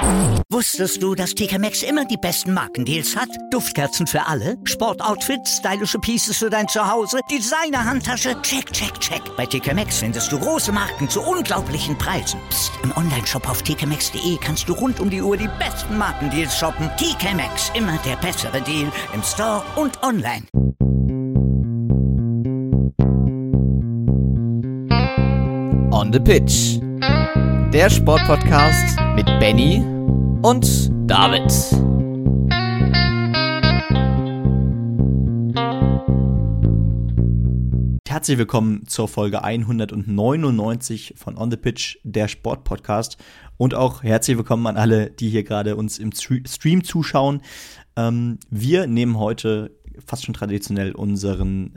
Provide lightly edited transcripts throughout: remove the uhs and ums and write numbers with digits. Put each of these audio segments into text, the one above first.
Wusstest du, dass TK Maxx immer die besten Markendeals hat? Duftkerzen für alle, Sportoutfits, stylische Pieces für dein Zuhause, Designer-Handtasche, check, check, check. Bei TK Maxx findest du große Marken zu unglaublichen Preisen. Psst. Im Onlineshop auf tkmaxx.de kannst du rund um die Uhr die besten Markendeals shoppen. TK Maxx, immer der bessere Deal im Store und online. On the Pitch. Der Sportpodcast mit Benny und David. Herzlich willkommen zur Folge 199 von On the Pitch, der Sportpodcast. Und auch herzlich willkommen an alle, die hier gerade uns im Stream zuschauen. Wir nehmen heute fast schon traditionell unseren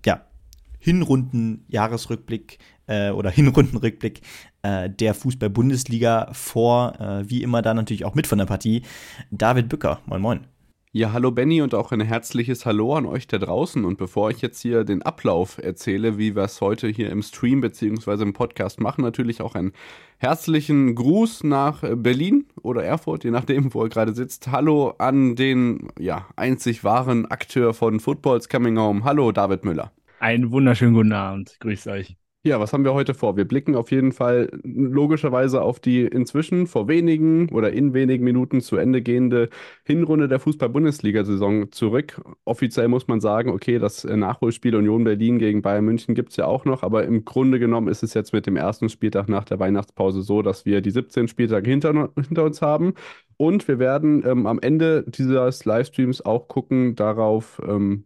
Hinrunden-Jahresrückblick oder Hinrundenrückblick der Fußball-Bundesliga vor. Wie immer da natürlich auch mit von der Partie. David Bücker, moin moin. Ja, hallo Benny und auch ein herzliches Hallo an euch da draußen. Und bevor ich jetzt hier den Ablauf erzähle, wie wir es heute hier im Stream bzw. im Podcast machen, natürlich auch einen herzlichen Gruß nach Berlin oder Erfurt, je nachdem, wo ihr gerade sitzt. Hallo an den einzig wahren Akteur von Football's Coming Home. Hallo David Müller. Einen wunderschönen guten Abend. Grüßt euch. Ja, was haben wir heute vor? Wir blicken auf jeden Fall logischerweise auf die inzwischen in wenigen Minuten zu Ende gehende Hinrunde der Fußball-Bundesliga-Saison zurück. Offiziell muss man sagen, okay, das Nachholspiel Union Berlin gegen Bayern München gibt es ja auch noch, aber im Grunde genommen ist es jetzt mit dem ersten Spieltag nach der Weihnachtspause so, dass wir die 17 Spieltage hinter uns haben. Und wir werden am Ende dieses Livestreams auch gucken darauf,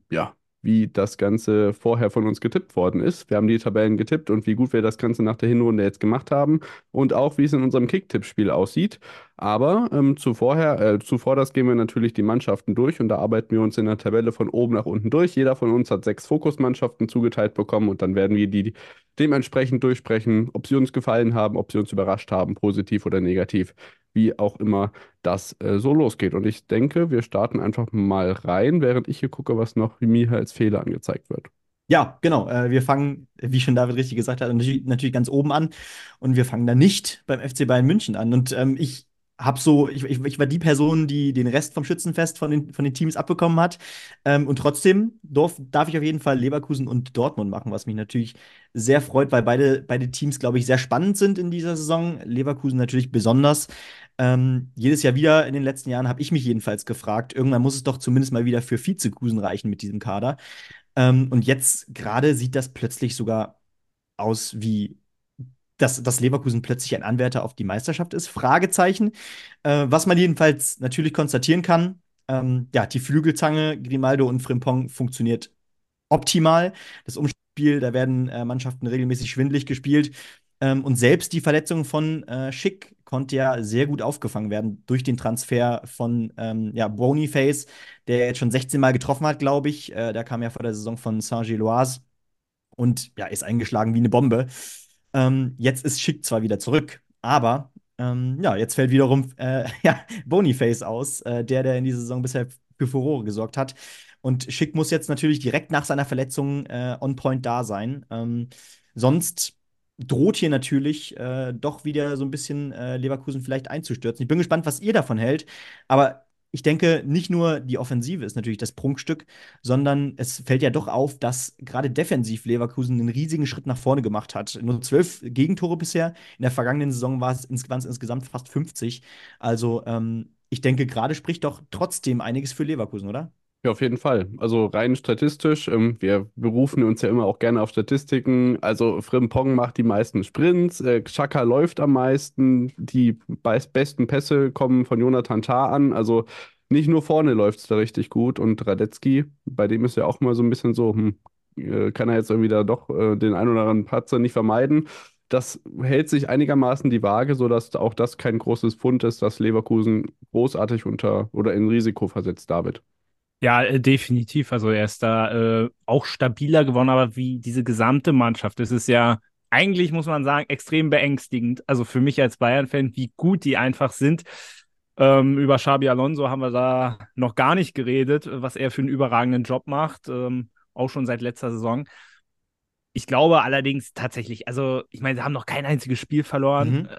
wie das Ganze vorher von uns getippt worden ist. Wir haben die Tabellen getippt und wie gut wir das Ganze nach der Hinrunde jetzt gemacht haben und auch, wie es in unserem Kick-Tipp-Spiel aussieht. Aber zuvor das gehen wir natürlich die Mannschaften durch und da arbeiten wir uns in der Tabelle von oben nach unten durch. Jeder von uns hat 6 Fokusmannschaften zugeteilt bekommen und dann werden wir die dementsprechend durchsprechen, ob sie uns gefallen haben, ob sie uns überrascht haben, positiv oder negativ, wie auch immer das so losgeht. Und ich denke, wir starten einfach mal rein, während ich hier gucke, was noch mir als Fehler angezeigt wird. Ja, genau. Wir fangen, wie schon David richtig gesagt hat, natürlich ganz oben an. Und wir fangen dann nicht beim FC Bayern München an. Und ich war die Person, die den Rest vom Schützenfest von den Teams abbekommen hat. Und trotzdem darf ich auf jeden Fall Leverkusen und Dortmund machen, was mich natürlich sehr freut, weil beide Teams, glaube ich, sehr spannend sind in dieser Saison. Leverkusen natürlich besonders. Jedes Jahr wieder in den letzten Jahren habe ich mich jedenfalls gefragt, irgendwann muss es doch zumindest mal wieder für Vizekusen reichen mit diesem Kader. Und jetzt gerade sieht das plötzlich sogar aus wie dass Leverkusen plötzlich ein Anwärter auf die Meisterschaft ist? Fragezeichen. Was man jedenfalls natürlich konstatieren kann, die Flügelzange Grimaldo und Frimpong funktioniert optimal. Das Umspiel, da werden Mannschaften regelmäßig schwindelig gespielt. Und selbst die Verletzung von Schick konnte ja sehr gut aufgefangen werden durch den Transfer von Boniface, der jetzt schon 16 Mal getroffen hat, glaube ich. Der kam ja vor der Saison von Saint-Gilloise und ist eingeschlagen wie eine Bombe. Jetzt ist Schick zwar wieder zurück, aber jetzt fällt wiederum Boniface aus, der in dieser Saison bisher für Furore gesorgt hat. Und Schick muss jetzt natürlich direkt nach seiner Verletzung on point da sein. Sonst droht hier natürlich doch wieder so ein bisschen Leverkusen vielleicht einzustürzen. Ich bin gespannt, was ihr davon hält. Aber ich denke, nicht nur die Offensive ist natürlich das Prunkstück, sondern es fällt ja doch auf, dass gerade defensiv Leverkusen einen riesigen Schritt nach vorne gemacht hat. Nur 12 Gegentore bisher. In der vergangenen Saison waren es insgesamt fast 50. Also ich denke, gerade spricht doch trotzdem einiges für Leverkusen, oder? Ja, auf jeden Fall. Also rein statistisch, wir berufen uns ja immer auch gerne auf Statistiken. Also Frimpong macht die meisten Sprints, Xhaka läuft am meisten, die besten Pässe kommen von Jonathan Tah an. Also nicht nur vorne läuft es da richtig gut und Radetzky, bei dem ist ja auch mal so ein bisschen so, kann er jetzt irgendwie da doch den ein oder anderen Patzer nicht vermeiden. Das hält sich einigermaßen die Waage, sodass auch das kein großes Pfund ist, das Leverkusen großartig in Risiko versetzt, David. Ja, definitiv. Also er ist da auch stabiler geworden, aber wie diese gesamte Mannschaft, das ist ja eigentlich, muss man sagen, extrem beängstigend. Also für mich als Bayern-Fan, wie gut die einfach sind. Über Xabi Alonso haben wir da noch gar nicht geredet, was er für einen überragenden Job macht, auch schon seit letzter Saison. Ich glaube allerdings tatsächlich, also ich meine, sie haben noch kein einziges Spiel verloren.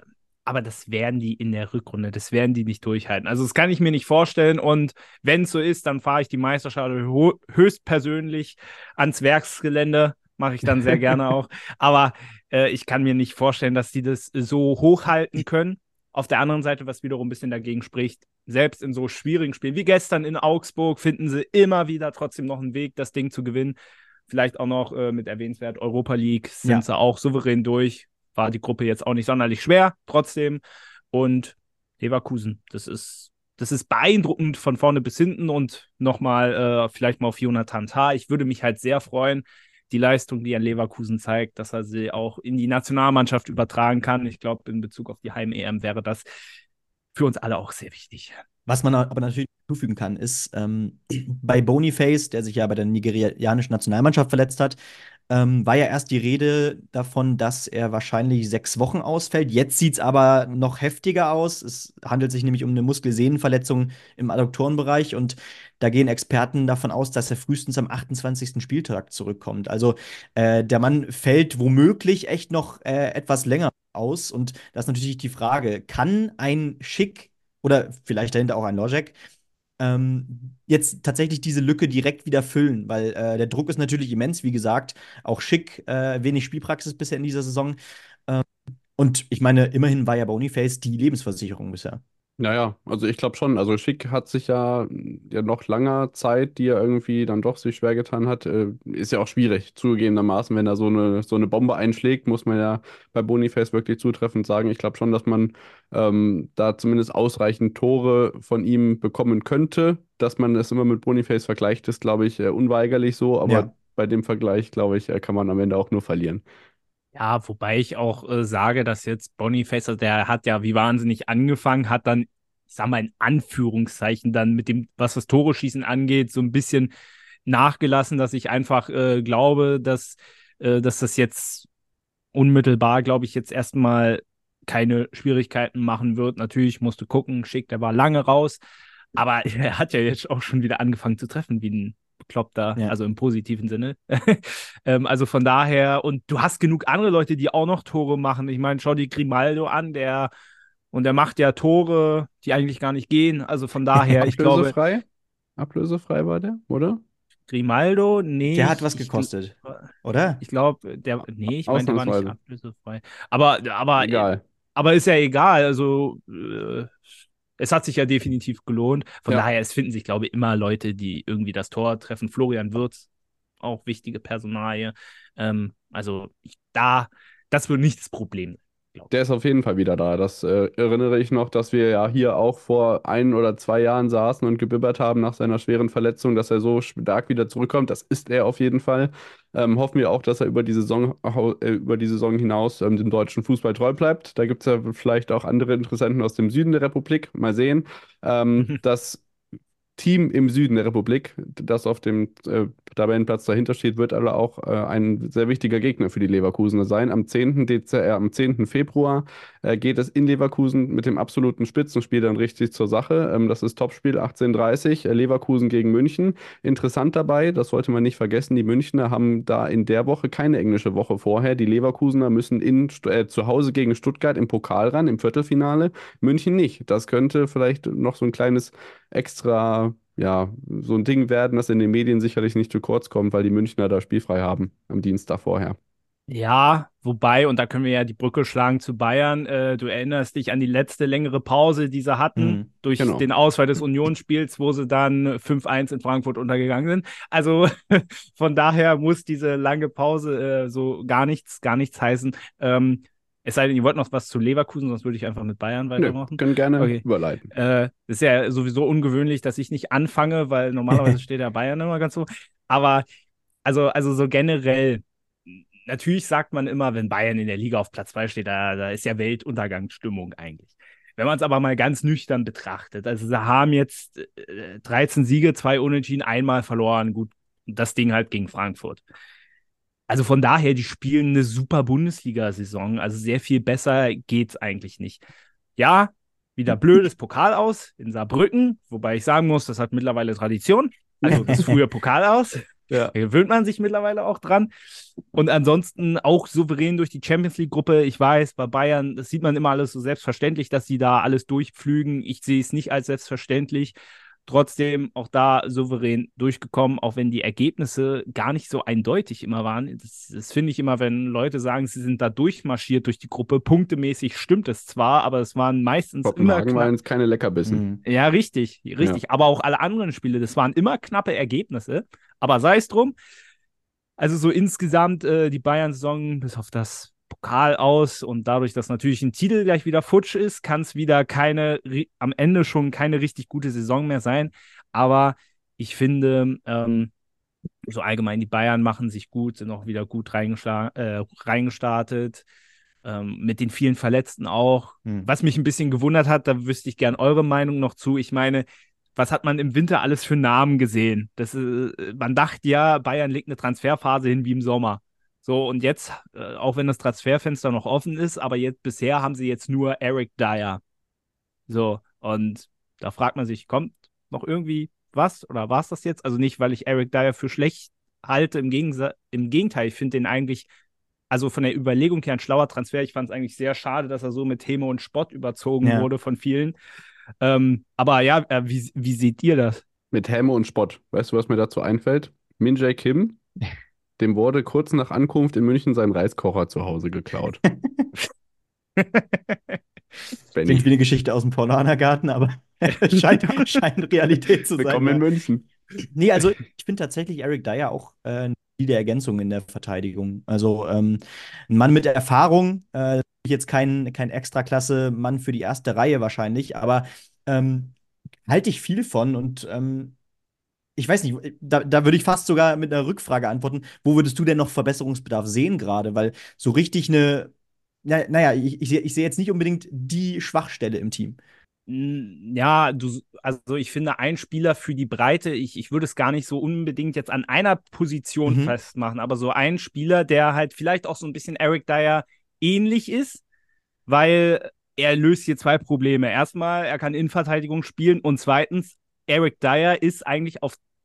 Aber das werden die in der Rückrunde, das werden die nicht durchhalten. Also das kann ich mir nicht vorstellen. Und wenn es so ist, dann fahre ich die Meisterschaft höchstpersönlich ans Werksgelände. Mache ich dann sehr gerne auch. Aber ich kann mir nicht vorstellen, dass die das so hochhalten können. Auf der anderen Seite, was wiederum ein bisschen dagegen spricht, selbst in so schwierigen Spielen wie gestern in Augsburg finden sie immer wieder trotzdem noch einen Weg, das Ding zu gewinnen. Vielleicht auch noch mit erwähnenswert Europa League sind sie auch souverän durch. War die Gruppe jetzt auch nicht sonderlich schwer, trotzdem. Und Leverkusen, das ist beeindruckend von vorne bis hinten und nochmal vielleicht mal auf Jonathan Tah. Ich würde mich halt sehr freuen, die Leistung, die er Leverkusen zeigt, dass er sie auch in die Nationalmannschaft übertragen kann. Ich glaube, in Bezug auf die Heim-EM wäre das für uns alle auch sehr wichtig. Was man aber natürlich hinzufügen kann, ist, bei Boniface, der sich ja bei der nigerianischen Nationalmannschaft verletzt hat, war ja erst die Rede davon, dass er wahrscheinlich 6 Wochen ausfällt. Jetzt sieht es aber noch heftiger aus. Es handelt sich nämlich um eine Muskelsehnenverletzung im Adduktorenbereich und da gehen Experten davon aus, dass er frühestens am 28. Spieltag zurückkommt. Also der Mann fällt womöglich echt noch etwas länger aus und da ist natürlich die Frage, kann ein Schick oder vielleicht dahinter auch ein Logic, jetzt tatsächlich diese Lücke direkt wieder füllen, weil der Druck ist natürlich immens, wie gesagt, auch Schick, wenig Spielpraxis bisher in dieser Saison. Und ich meine, immerhin war ja Boniface die Lebensversicherung bisher. Naja, also ich glaube schon. Also Schick hat sich ja noch langer Zeit, die er irgendwie dann doch sich schwer getan hat, ist ja auch schwierig, zugegebenermaßen, wenn er so eine Bombe einschlägt, muss man ja bei Boniface wirklich zutreffend sagen. Ich glaube schon, dass man da zumindest ausreichend Tore von ihm bekommen könnte. Dass man es immer mit Boniface vergleicht, ist, glaube ich, unweigerlich so, aber Ja. bei dem Vergleich, glaube ich, kann man am Ende auch nur verlieren. Ja, wobei ich auch sage, dass jetzt Boniface, also der hat ja wie wahnsinnig angefangen, hat dann, ich sag mal in Anführungszeichen, dann mit dem, was das Tore-Schießen angeht, so ein bisschen nachgelassen, dass ich einfach glaube, dass das jetzt unmittelbar, glaube ich, jetzt erstmal keine Schwierigkeiten machen wird. Natürlich musst du gucken, Schick, der war lange raus, aber er hat ja jetzt auch schon wieder angefangen zu treffen, wie ein Bekloppter, Ja. also im positiven Sinne. Also von daher, und du hast genug andere Leute, die auch noch Tore machen. Ich meine, schau dir Grimaldo an, der macht ja Tore, die eigentlich gar nicht gehen. Also von daher, ich glaube, Ablösefrei? Ablösefrei war der, oder? Grimaldo, nee, Der hat was gekostet, oder? ich glaube, nee, ich meine, der war nicht Ausnahmsweise. ablösefrei. Aber Egal. Aber ist ja egal, also es hat sich ja definitiv gelohnt. Von Ja. daher, es finden sich, glaube ich, immer Leute, die irgendwie das Tor treffen. Florian Wirtz, auch wichtige Personalie. Das wird nicht das Problem sein, glaube Der ist auf jeden Fall wieder da. Das erinnere ich noch, dass wir ja hier auch vor 1 oder 2 Jahren saßen und gebibbert haben nach seiner schweren Verletzung, dass er so stark wieder zurückkommt. Das ist er auf jeden Fall. Hoffen wir auch, dass er über die Saison hinaus dem deutschen Fußball treu bleibt. Da gibt es ja vielleicht auch andere Interessenten aus dem Süden der Republik. Mal sehen. ich. Das Team im Süden der Republik, das auf dem Tabellenplatz dahinter steht, wird aber auch ein sehr wichtiger Gegner für die Leverkusener sein. Am 10. Februar geht es in Leverkusen mit dem absoluten Spitzenspiel dann richtig zur Sache. Das ist Topspiel 18:30, Leverkusen gegen München. Interessant dabei, das sollte man nicht vergessen, die Münchner haben da in der Woche keine englische Woche vorher. Die Leverkusener müssen zu Hause gegen Stuttgart im Pokal ran, im Viertelfinale. München nicht. Das könnte vielleicht noch so ein kleines extra, ja, so ein Ding werden, das in den Medien sicherlich nicht zu kurz kommt, weil die Münchner da spielfrei haben am Dienstag vorher. Ja, wobei, und da können wir ja die Brücke schlagen zu Bayern. Du erinnerst dich an die letzte längere Pause, die sie hatten, durch Genau. den Ausfall des Unionsspiels, wo sie dann 5-1 in Frankfurt untergegangen sind. Also von daher muss diese lange Pause so gar nichts heißen. Es sei denn, ihr wollt noch was zu Leverkusen, sonst würde ich einfach mit Bayern Nö, weitermachen. können gerne Okay. überleiten. Ist ja sowieso ungewöhnlich, dass ich nicht anfange, weil normalerweise steht der Bayern immer ganz so. Aber also so generell, natürlich sagt man immer, wenn Bayern in der Liga auf Platz 2 steht, da ist ja Weltuntergangsstimmung eigentlich. Wenn man es aber mal ganz nüchtern betrachtet, also sie haben jetzt 13 Siege, 2 Unentschieden, einmal verloren, gut, das Ding halt gegen Frankfurt. Also von daher, die spielen eine super Bundesliga-Saison, also sehr viel besser geht's eigentlich nicht. Ja, wieder blödes Pokal aus in Saarbrücken, wobei ich sagen muss, das hat mittlerweile Tradition. Also das frühe Pokal aus. Da gewöhnt man sich mittlerweile auch dran. Und ansonsten auch souverän durch die Champions League-Gruppe. Ich weiß, bei Bayern, das sieht man immer alles so selbstverständlich, dass sie da alles durchpflügen. Ich sehe es nicht als selbstverständlich. Trotzdem auch da souverän durchgekommen, auch wenn die Ergebnisse gar nicht so eindeutig immer waren. Das finde ich immer, wenn Leute sagen, sie sind da durchmarschiert durch die Gruppe. Punktemäßig stimmt es zwar, aber es waren meistens immer Kopenhagen waren knapp. jetzt keine Leckerbissen. Ja, richtig. Ja. Aber auch alle anderen Spiele, das waren immer knappe Ergebnisse. Aber sei es drum. Also so insgesamt die Bayern-Saison bis auf das Pokal aus und dadurch, dass natürlich ein Titel gleich wieder futsch ist, kann es wieder am Ende schon keine richtig gute Saison mehr sein. Aber ich finde, so allgemein die Bayern machen sich gut, sind auch wieder gut reingestartet. Mit den vielen Verletzten auch. Was mich ein bisschen gewundert hat, da wüsste ich gern eure Meinung noch zu. Ich meine, was hat man im Winter alles für Namen gesehen? Man dachte ja, Bayern legt eine Transferphase hin wie im Sommer. So, und jetzt, auch wenn das Transferfenster noch offen ist, aber bisher haben sie jetzt nur Eric Dyer. So, und da fragt man sich, kommt noch irgendwie was oder war es das jetzt? Also nicht, weil ich Eric Dyer für schlecht halte, im Gegenteil, ich finde den eigentlich, also von der Überlegung her ein schlauer Transfer. Ich fand es eigentlich sehr schade, dass er so mit Häme und Spott überzogen wurde von vielen. Aber ja, wie seht ihr das? Mit Häme und Spott. Weißt du, was mir dazu einfällt? Min Jae Kim, dem wurde kurz nach Ankunft in München sein Reiskocher zu Hause geklaut. Klingt wie eine Geschichte aus dem Paulanergarten, aber scheint Realität zu sein. Willkommen in München. Nee, also ich finde tatsächlich Eric Dyer auch die Ergänzung in der Verteidigung. Also ein Mann mit Erfahrung, jetzt kein Extraklasse-Mann für die erste Reihe wahrscheinlich, aber halte ich viel von und ich weiß nicht, da würde ich fast sogar mit einer Rückfrage antworten. Wo würdest du denn noch Verbesserungsbedarf sehen gerade? Weil so richtig naja, ich sehe jetzt nicht unbedingt die Schwachstelle im Team. Ja, also ich finde, ein Spieler für die Breite, ich würde es gar nicht so unbedingt jetzt an einer Position festmachen, aber so ein Spieler, der halt vielleicht auch so ein bisschen Eric Dyer ähnlich ist, weil er löst hier zwei Probleme. Erstmal, er kann Innenverteidigung spielen und zweitens, Eric Dyer ist eigentlich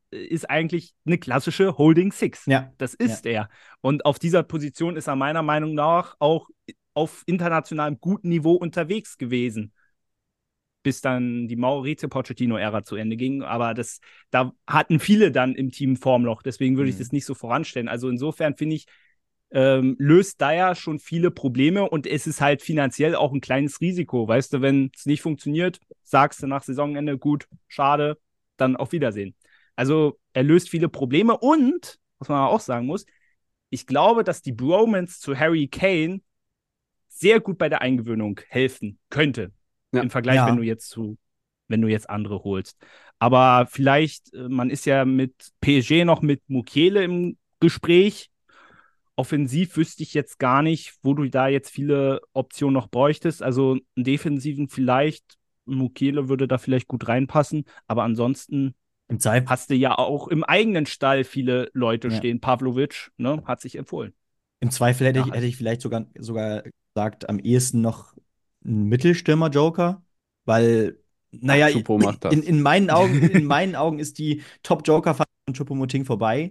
eine klassische Holding Six. Ja. Das ist er. Und auf dieser Position ist er meiner Meinung nach auch auf internationalem guten Niveau unterwegs gewesen, bis dann die Maurizio Pochettino-Ära zu Ende ging. Aber da hatten viele dann im Team Formloch. Deswegen würde ich das nicht so voranstellen. Also insofern finde ich, löst Dyer schon viele Probleme und es ist halt finanziell auch ein kleines Risiko. Weißt du, wenn es nicht funktioniert, sagst du nach Saisonende, gut, schade, dann auf Wiedersehen. Also er löst viele Probleme und, was man auch sagen muss, ich glaube, dass die Bromance zu Harry Kane sehr gut bei der Eingewöhnung helfen könnte. Ja. Im Vergleich, wenn du jetzt andere holst. Aber vielleicht, man ist ja mit PSG noch mit Mukiele im Gespräch. Offensiv wüsste ich jetzt gar nicht, wo du da jetzt viele Optionen noch bräuchtest. Also einen Defensiven vielleicht, Mukiele würde da vielleicht gut reinpassen, aber ansonsten hast du ja auch im eigenen Stall viele Leute stehen. Pavlovic, ne, hat sich empfohlen. Im Zweifel hätte ich vielleicht sogar gesagt, am ehesten noch ein Mittelstürmer-Joker, weil, naja, macht das. In meinen Augen ist die Top-Joker-Phase von Choupo-Moting vorbei.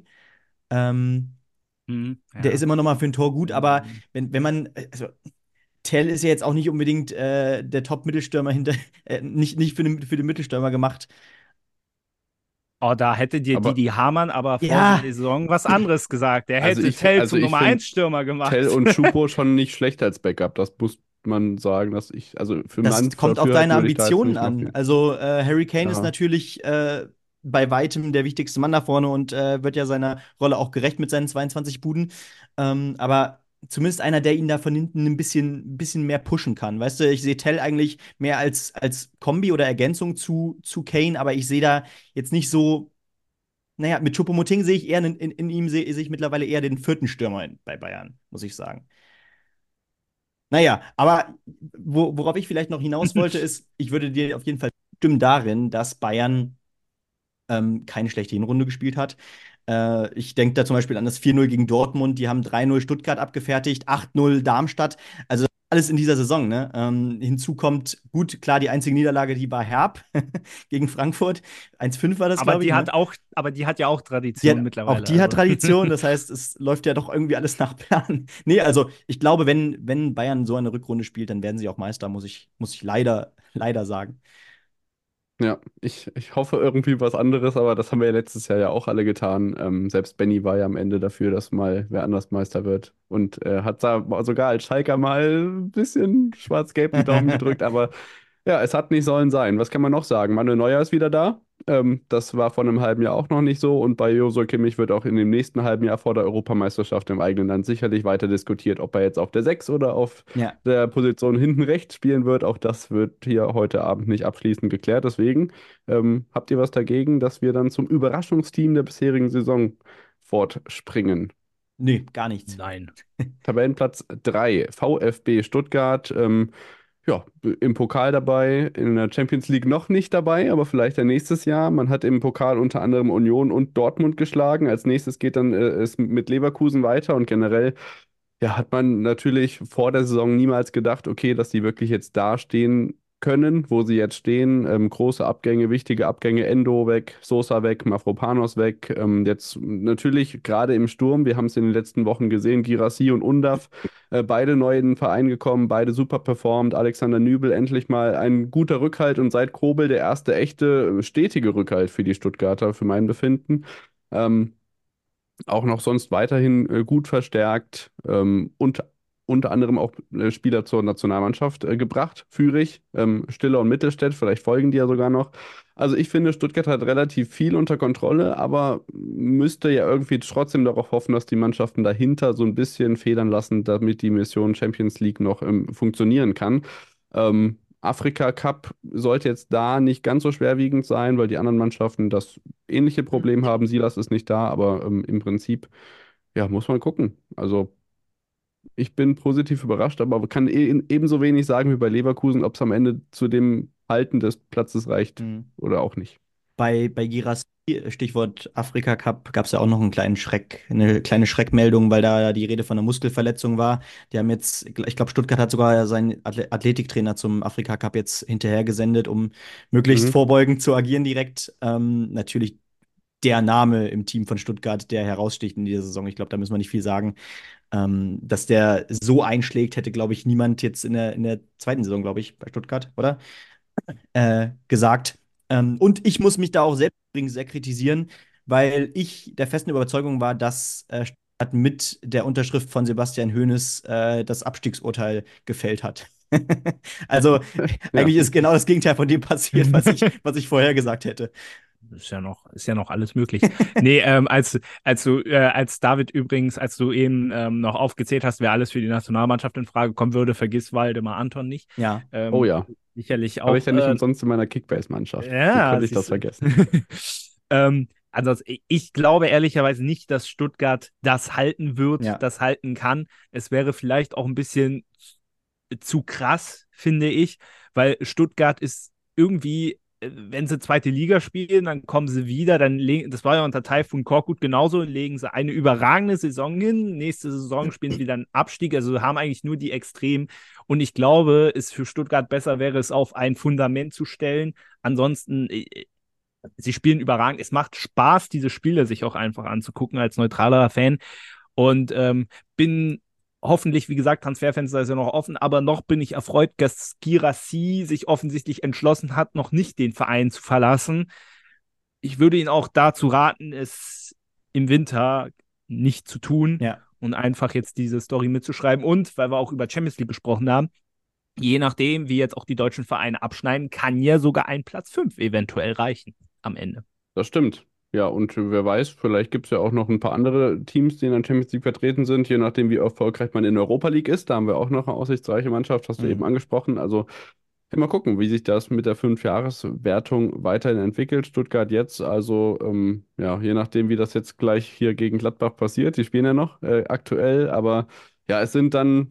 Der ist immer noch mal für ein Tor gut, aber wenn man, also Tell ist ja jetzt auch nicht unbedingt der Top-Mittelstürmer nicht für den Mittelstürmer gemacht. Oh, da hätte dir Didi Hamann aber vor der Saison was anderes gesagt. Der hätte Tell zum Nummer 1 Stürmer gemacht. Tell und Choupo schon nicht schlecht als Backup. Das muss man sagen, dass das kommt auf deine Ambitionen an. Also Harry Kane ist natürlich bei weitem der wichtigste Mann da vorne und wird ja seiner Rolle auch gerecht mit seinen 22 Buden. Aber zumindest einer, der ihn da von hinten ein bisschen mehr pushen kann. Weißt du, ich sehe Tell eigentlich mehr als Kombi oder Ergänzung zu Kane, aber ich sehe da jetzt nicht so, naja, mit Choupo-Moting sehe ich eher in ihm sehe ich mittlerweile eher den vierten Stürmer bei Bayern, muss ich sagen. Naja, aber worauf ich vielleicht noch hinaus wollte, ist, ich würde dir auf jeden Fall stimmen darin, dass Bayern keine schlechte Hinrunde gespielt hat. Ich denke da zum Beispiel an das 4-0 gegen Dortmund, die haben 3-0 Stuttgart abgefertigt, 8-0 Darmstadt. Also alles in dieser Saison, ne? Hinzu kommt, gut, klar, die einzige Niederlage, die war herb gegen Frankfurt. 1:5 war das, Aber glaube ich, die ne? hat auch, aber die hat ja auch Die Tradition hat, auch mittlerweile. die hat Also. Tradition, das heißt, es läuft ja doch irgendwie alles nach Plan. Nee, also ich glaube, wenn Bayern so eine Rückrunde spielt, dann werden sie auch Meister, muss ich leider sagen. Ja, ich hoffe irgendwie was anderes, aber das haben wir ja letztes Jahr ja auch alle getan. Selbst Benny war ja am Ende dafür, dass mal wer anders Meister wird. Und hat da sogar als Schalker mal ein bisschen schwarz-gelb die Daumen gedrückt, aber ja, es hat nicht sollen sein. Was kann man noch sagen? Manuel Neuer ist wieder da. Das war vor einem halben Jahr auch noch nicht so. Und bei Joshua Kimmich wird auch in dem nächsten halben Jahr vor der Europameisterschaft im eigenen Land sicherlich weiter diskutiert, ob er jetzt auf der 6 oder auf Ja. der Position hinten rechts spielen wird. Auch das wird hier heute Abend nicht abschließend geklärt. Deswegen habt ihr was dagegen, dass wir dann zum Überraschungsteam der bisherigen Saison fortspringen? Nee, gar nichts. Nein. Tabellenplatz 3, VfB Stuttgart. Ja, im Pokal dabei, in der Champions League noch nicht dabei, aber vielleicht dann nächstes Jahr. Man hat im Pokal unter anderem Union und Dortmund geschlagen. Als nächstes geht dann es mit Leverkusen weiter und generell ja, hat man natürlich vor der Saison niemals gedacht, okay, dass die wirklich jetzt dastehen können, wo sie jetzt stehen. Große Abgänge, wichtige Abgänge, Endo weg, Sosa weg, Mavropanos weg. Jetzt natürlich gerade im Sturm, wir haben es in den letzten Wochen gesehen, Girassi und Undav, beide neu in den Verein gekommen, beide super performt. Alexander Nübel endlich mal ein guter Rückhalt und seit Kobel der erste echte, stetige Rückhalt für die Stuttgarter, für mein Befinden. Ähm, auch noch sonst weiterhin gut verstärkt und unter anderem auch Spieler zur Nationalmannschaft gebracht. Fürich, Stiller und Mittelstädt, vielleicht folgen die ja sogar noch. Also ich finde, Stuttgart hat relativ viel unter Kontrolle, aber müsste ja irgendwie trotzdem darauf hoffen, dass die Mannschaften dahinter so ein bisschen federn lassen, damit die Mission Champions League noch funktionieren kann. Afrika Cup sollte jetzt da nicht ganz so schwerwiegend sein, weil die anderen Mannschaften das ähnliche Problem haben. Silas ist nicht da, aber im Prinzip, ja, muss man gucken. Also ich bin positiv überrascht, aber kann ebenso wenig sagen wie bei Leverkusen, ob es am Ende zu dem Halten des Platzes reicht Mhm. oder auch nicht. Bei Girassi, Stichwort Afrika Cup, gab es ja auch noch eine kleine Schreckmeldung, weil da die Rede von einer Muskelverletzung war. Die haben jetzt, ich glaube, Stuttgart hat sogar seinen Athletiktrainer zum Afrika Cup jetzt hinterher gesendet, um möglichst Mhm. vorbeugend zu agieren direkt. Natürlich der Name im Team von Stuttgart, der heraussticht in dieser Saison. Ich glaube, da müssen wir nicht viel sagen. Dass der so einschlägt, hätte, glaube ich, niemand jetzt in der zweiten Saison, glaube ich, bei Stuttgart, oder? Gesagt. Und ich muss mich da auch selbst übrigens sehr kritisieren, weil ich der festen Überzeugung war, dass Stuttgart mit der Unterschrift von Sebastian Hoeneß das Abstiegsurteil gefällt hat. Also Ja, eigentlich ist genau das Gegenteil von dem passiert, was ich vorher gesagt hätte. Ist ja noch alles möglich. Nee, als David übrigens, als du eben noch aufgezählt hast, wer alles für die Nationalmannschaft in Frage kommen würde, vergiss Waldemar Anton nicht. Ja. oh ja. Sicherlich Habe ich auch. ja nicht umsonst in meiner Kickbase-Mannschaft. Wie Ja, könnte ich das siehst du. vergessen? Ansonsten, ich glaube ehrlicherweise nicht, dass Stuttgart das halten wird, Ja. das halten kann. Es wäre vielleicht auch ein bisschen zu krass, finde ich, weil Stuttgart ist irgendwie, wenn sie zweite Liga spielen, dann kommen sie wieder, dann legen, das war ja unter Taifun Korkut genauso, legen sie eine überragende Saison hin, nächste Saison spielen sie wieder einen Abstieg, also haben eigentlich nur die Extremen und ich glaube, es für Stuttgart besser wäre, es auf ein Fundament zu stellen. Ansonsten, sie spielen überragend, es macht Spaß, diese Spiele sich auch einfach anzugucken als neutraler Fan und bin hoffentlich, wie gesagt, Transferfenster ist ja noch offen, aber noch bin ich erfreut, dass Girassi sich offensichtlich entschlossen hat, noch nicht den Verein zu verlassen. Ich würde ihn auch dazu raten, es im Winter nicht zu tun Ja. und einfach jetzt diese Story mitzuschreiben. Und weil wir auch über Champions League gesprochen haben, je nachdem, wie jetzt auch die deutschen Vereine abschneiden, kann ja sogar ein Platz 5 eventuell reichen am Ende. Das stimmt. Ja, und wer weiß, vielleicht gibt es ja auch noch ein paar andere Teams, die in der Champions League vertreten sind, je nachdem, wie erfolgreich man in der Europa League ist. Da haben wir auch noch eine aussichtsreiche Mannschaft, hast du eben angesprochen. Also ja, mal gucken, wie sich das mit der Fünfjahreswertung weiterhin entwickelt. Stuttgart jetzt, also ja, je nachdem, wie das jetzt gleich hier gegen Gladbach passiert. Die spielen ja noch aktuell, aber ja, es sind dann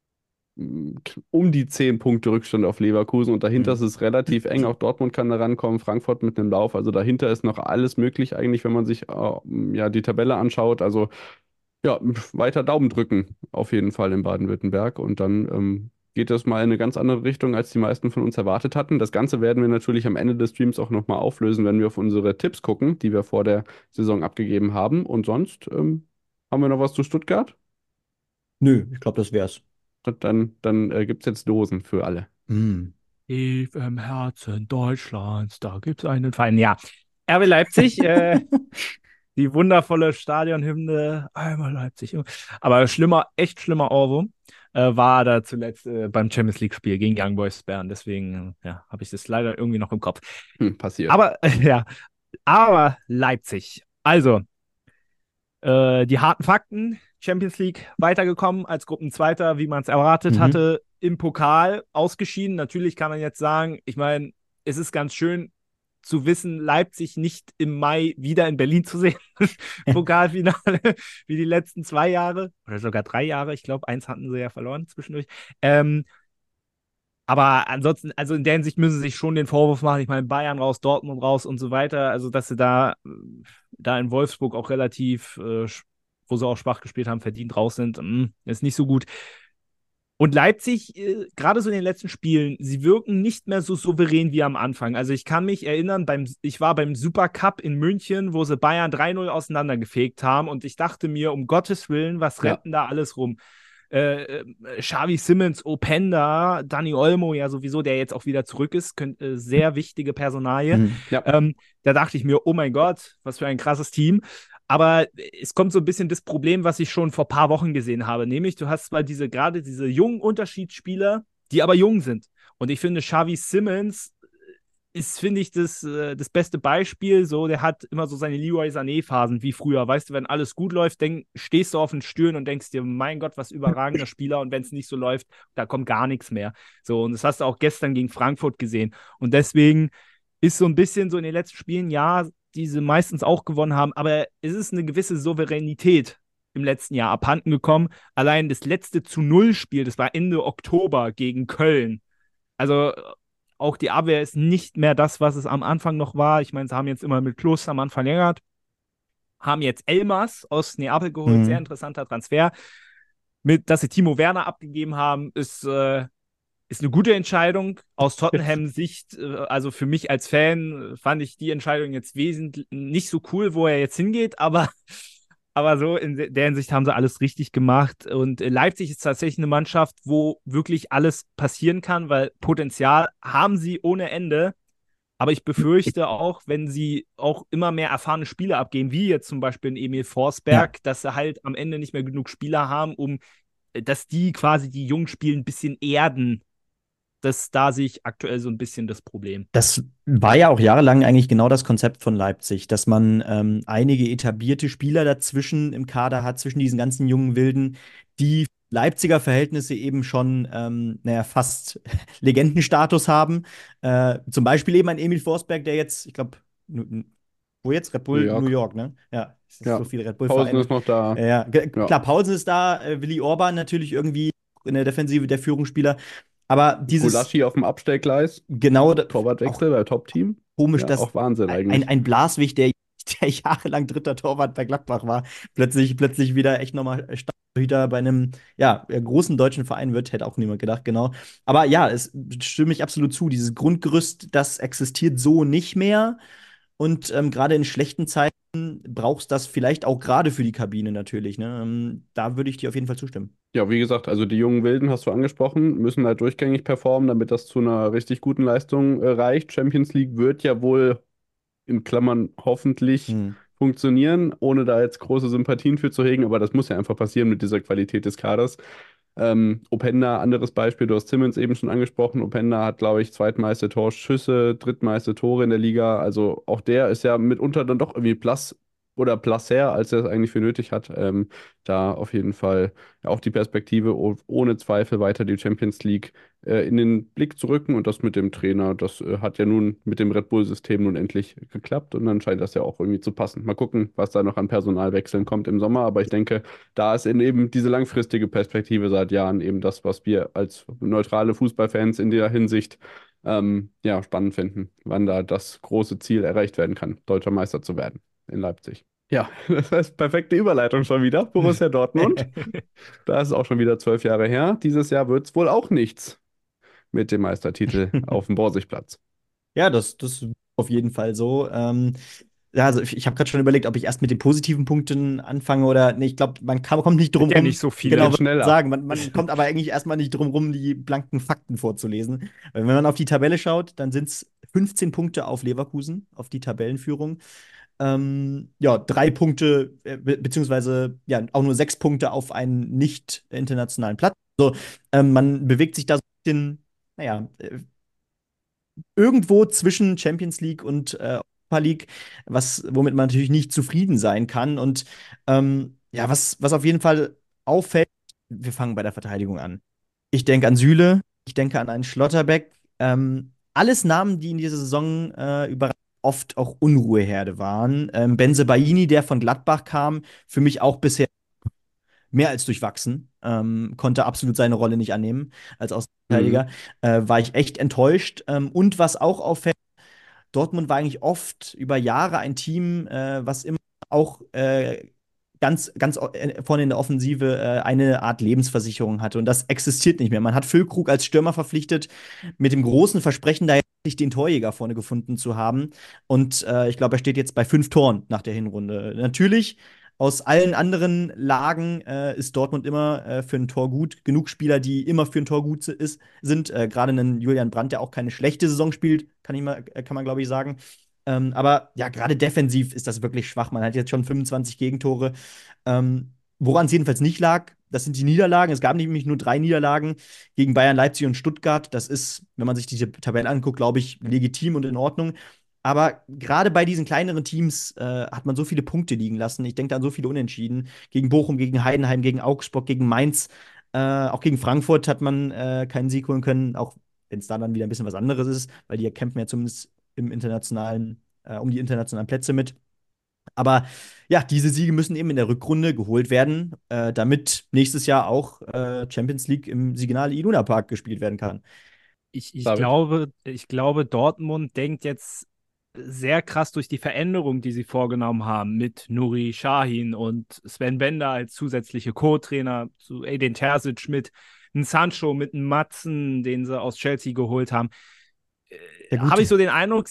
um die 10 Punkte Rückstand auf Leverkusen und dahinter ist Mhm. es relativ eng. Auch Dortmund kann da rankommen, Frankfurt mit einem Lauf. Also dahinter ist noch alles möglich eigentlich, wenn man sich ja die Tabelle anschaut. Also ja, weiter Daumen drücken auf jeden Fall in Baden-Württemberg und dann geht das mal in eine ganz andere Richtung, als die meisten von uns erwartet hatten. Das Ganze werden wir natürlich am Ende des Streams auch nochmal auflösen, wenn wir auf unsere Tipps gucken, die wir vor der Saison abgegeben haben. Und sonst haben wir noch was zu Stuttgart? Nö, ich glaube, das wär's. Und dann gibt es jetzt Dosen für alle. Mm. Tief im Herzen Deutschlands, da gibt's einen Verein. Ja, RB Leipzig, die wundervolle Stadionhymne, einmal Leipzig. Aber echt schlimmer Ohrwurm war da zuletzt beim Champions League-Spiel gegen Young Boys Bern. Deswegen habe ich das leider irgendwie noch im Kopf. Passiert. Aber aber Leipzig. Also, die harten Fakten: Champions League weitergekommen als Gruppenzweiter, wie man es erwartet hatte, im Pokal ausgeschieden. Natürlich kann man jetzt sagen, ich meine, es ist ganz schön zu wissen, Leipzig nicht im Mai wieder in Berlin zu sehen. Pokalfinale, wie die letzten 2 Jahre oder sogar 3 Jahre. Ich glaube, eins hatten sie ja verloren zwischendurch. Aber ansonsten, also in der Hinsicht müssen sie sich schon den Vorwurf machen. Ich meine, Bayern raus, Dortmund raus und so weiter. Also, dass sie da in Wolfsburg auch relativ, wo sie auch schwach gespielt haben, verdient raus sind, ist nicht so gut. Und Leipzig, gerade so in den letzten Spielen, sie wirken nicht mehr so souverän wie am Anfang. Also ich kann mich erinnern, ich war beim Supercup in München, wo sie Bayern 3-0 auseinandergefegt haben und ich dachte mir, um Gottes Willen, was rennt denn da alles rum? Xavi Simons, Openda, Dani Olmo ja sowieso, der jetzt auch wieder zurück ist, sehr wichtige Personalie. Da dachte ich mir, oh mein Gott, was für ein krasses Team. Aber es kommt so ein bisschen das Problem, was ich schon vor ein paar Wochen gesehen habe. Nämlich, du hast zwar gerade diese jungen Unterschiedsspieler, die aber jung sind. Und ich finde, Xavi Simons ist, finde ich, das beste Beispiel. So, der hat immer so seine Leroy Sané-Phasen wie früher. Weißt du, wenn alles gut läuft, stehst du auf den Stühlen und denkst dir, mein Gott, was überragender Spieler. Und wenn es nicht so läuft, da kommt gar nichts mehr. So, und das hast du auch gestern gegen Frankfurt gesehen. Und deswegen ist so ein bisschen so in den letzten Spielen, ja, die sie meistens auch gewonnen haben, aber es ist eine gewisse Souveränität im letzten Jahr abhanden gekommen. Allein das letzte zu Null-Spiel, das war Ende Oktober gegen Köln. Also auch die Abwehr ist nicht mehr das, was es am Anfang noch war. Ich meine, sie haben jetzt immer mit Klostermann verlängert, haben jetzt Elmas aus Neapel geholt, sehr interessanter Transfer. Dass sie Timo Werner abgegeben haben, ist eine gute Entscheidung aus Tottenham-Sicht. Also für mich als Fan fand ich die Entscheidung jetzt wesentlich nicht so cool, wo er jetzt hingeht, aber so in der Hinsicht haben sie alles richtig gemacht. Und Leipzig ist tatsächlich eine Mannschaft, wo wirklich alles passieren kann, weil Potenzial haben sie ohne Ende. Aber ich befürchte auch, wenn sie auch immer mehr erfahrene Spieler abgeben, wie jetzt zum Beispiel ein Emil Forsberg, dass sie halt am Ende nicht mehr genug Spieler haben, dass die quasi die jungen Spieler ein bisschen erden. Da sehe ich aktuell so ein bisschen das Problem. Das war ja auch jahrelang eigentlich genau das Konzept von Leipzig, dass man einige etablierte Spieler dazwischen im Kader hat, zwischen diesen ganzen jungen Wilden, die Leipziger Verhältnisse eben schon, fast Legendenstatus haben. Zum Beispiel eben ein Emil Forsberg, der jetzt, ich glaube, wo jetzt? Red Bull New York, ne? Ja, es ist so viele Red Bull-Vereine. Pausen ist noch da. Klar, Pausen ist da, Willi Orban natürlich irgendwie in der Defensive der Führungsspieler. Aber dieses Gulaschi auf dem Abstellgleis. Genau, Torwartwechsel bei Top-Team. Komisch, ja, dass auch Wahnsinn eigentlich. Ein Blaswig, der jahrelang dritter Torwart bei Gladbach war, plötzlich wieder echt nochmal Starttorhüter bei einem großen deutschen Verein wird, hätte auch niemand gedacht, genau. Aber ja, es stimme ich absolut zu. Dieses Grundgerüst, das existiert so nicht mehr. Und gerade in schlechten Zeiten brauchst du das vielleicht auch gerade für die Kabine natürlich. Ne? Da würde ich dir auf jeden Fall zustimmen. Ja, wie gesagt, also die jungen Wilden hast du angesprochen, müssen halt durchgängig performen, damit das zu einer richtig guten Leistung reicht. Champions League wird ja wohl in Klammern hoffentlich funktionieren, ohne da jetzt große Sympathien für zu hegen, aber das muss ja einfach passieren mit dieser Qualität des Kaders. Openda, anderes Beispiel, du hast Simmons eben schon angesprochen. Openda hat, glaube ich, zweitmeiste Torschüsse, drittmeiste Tore in der Liga. Also auch der ist ja mitunter dann doch irgendwie Placer, als er es eigentlich für nötig hat. Da auf jeden Fall auch die Perspektive, ohne Zweifel weiter die Champions League in den Blick zu rücken. Und das mit dem Trainer, das hat ja nun mit dem Red Bull-System nun endlich geklappt. Und dann scheint das ja auch irgendwie zu passen. Mal gucken, was da noch an Personalwechseln kommt im Sommer. Aber ich denke, da ist eben diese langfristige Perspektive seit Jahren eben das, was wir als neutrale Fußballfans in der Hinsicht spannend finden, wann da das große Ziel erreicht werden kann, deutscher Meister zu werden in Leipzig. Ja, das heißt, perfekte Überleitung schon wieder. Borussia Dortmund. Da ist es auch schon wieder 12 Jahre her. Dieses Jahr wird es wohl auch nichts mit dem Meistertitel auf dem Borsigplatz. Ja, das ist auf jeden Fall so. Ja, also ich habe gerade schon überlegt, ob ich erst mit den positiven Punkten anfange oder nee, ich glaube, kommt nicht drum Sind ja rum, nicht so viele. genau, Geht was ich schneller. sagen. Man kommt aber eigentlich erstmal nicht drum rum, die blanken Fakten vorzulesen. Weil wenn man auf die Tabelle schaut, dann sind es 15 Punkte auf Leverkusen, auf die Tabellenführung. Ja, 3 Punkte, beziehungsweise ja, auch nur 6 Punkte auf einen nicht internationalen Platz. Also, man bewegt sich da so ein bisschen, naja, irgendwo zwischen Champions League und Europa League, womit man natürlich nicht zufrieden sein kann. Und ja, was auf jeden Fall auffällt, wir fangen bei der Verteidigung an. Ich denke an Süle, ich denke an einen Schlotterbeck. Alles Namen, die in dieser Saison überraschend oft auch Unruheherde waren. Bensebaini, der von Gladbach kam, für mich auch bisher mehr als durchwachsen. Konnte absolut seine Rolle nicht annehmen als Mhm. Außenverteidiger. War ich echt enttäuscht. Und was auch auffällt, Dortmund war eigentlich oft über Jahre ein Team, was immer auch ganz vorne in der Offensive eine Art Lebensversicherung hatte. Und das existiert nicht mehr. Man hat Füllkrug als Stürmer verpflichtet, mit dem großen Versprechen, da endlich den Torjäger vorne gefunden zu haben. Und ich glaube, er steht jetzt bei 5 Toren nach der Hinrunde. Natürlich, aus allen anderen Lagen ist Dortmund immer für ein Tor gut. Genug Spieler, die immer für ein Tor gut sind. Gerade einen Julian Brandt, der auch keine schlechte Saison spielt, kann man glaube ich sagen. Aber ja, gerade defensiv ist das wirklich schwach. Man hat jetzt schon 25 Gegentore. Woran es jedenfalls nicht lag, das sind die Niederlagen. Es gab nämlich nur 3 Niederlagen gegen Bayern, Leipzig und Stuttgart. Das ist, wenn man sich diese Tabelle anguckt, glaube ich, legitim und in Ordnung. Aber gerade bei diesen kleineren Teams hat man so viele Punkte liegen lassen. Ich denke an so viele Unentschieden. Gegen Bochum, gegen Heidenheim, gegen Augsburg, gegen Mainz. Auch gegen Frankfurt hat man keinen Sieg holen können, auch wenn es da dann wieder ein bisschen was anderes ist, weil die kämpfen ja zumindest im internationalen, um die internationalen Plätze mit. Aber ja, diese Siege müssen eben in der Rückrunde geholt werden, damit nächstes Jahr auch Champions League im Signal Iduna Park gespielt werden kann. David? Ich glaube, Dortmund denkt jetzt sehr krass durch die Veränderung, die sie vorgenommen haben, mit Nuri Sahin und Sven Bender als zusätzliche Co-Trainer, zu Edin Terzic mit einem Sancho, mit einem Matzen, den sie aus Chelsea geholt haben. Der Habe ich Gute. so den Eindruck,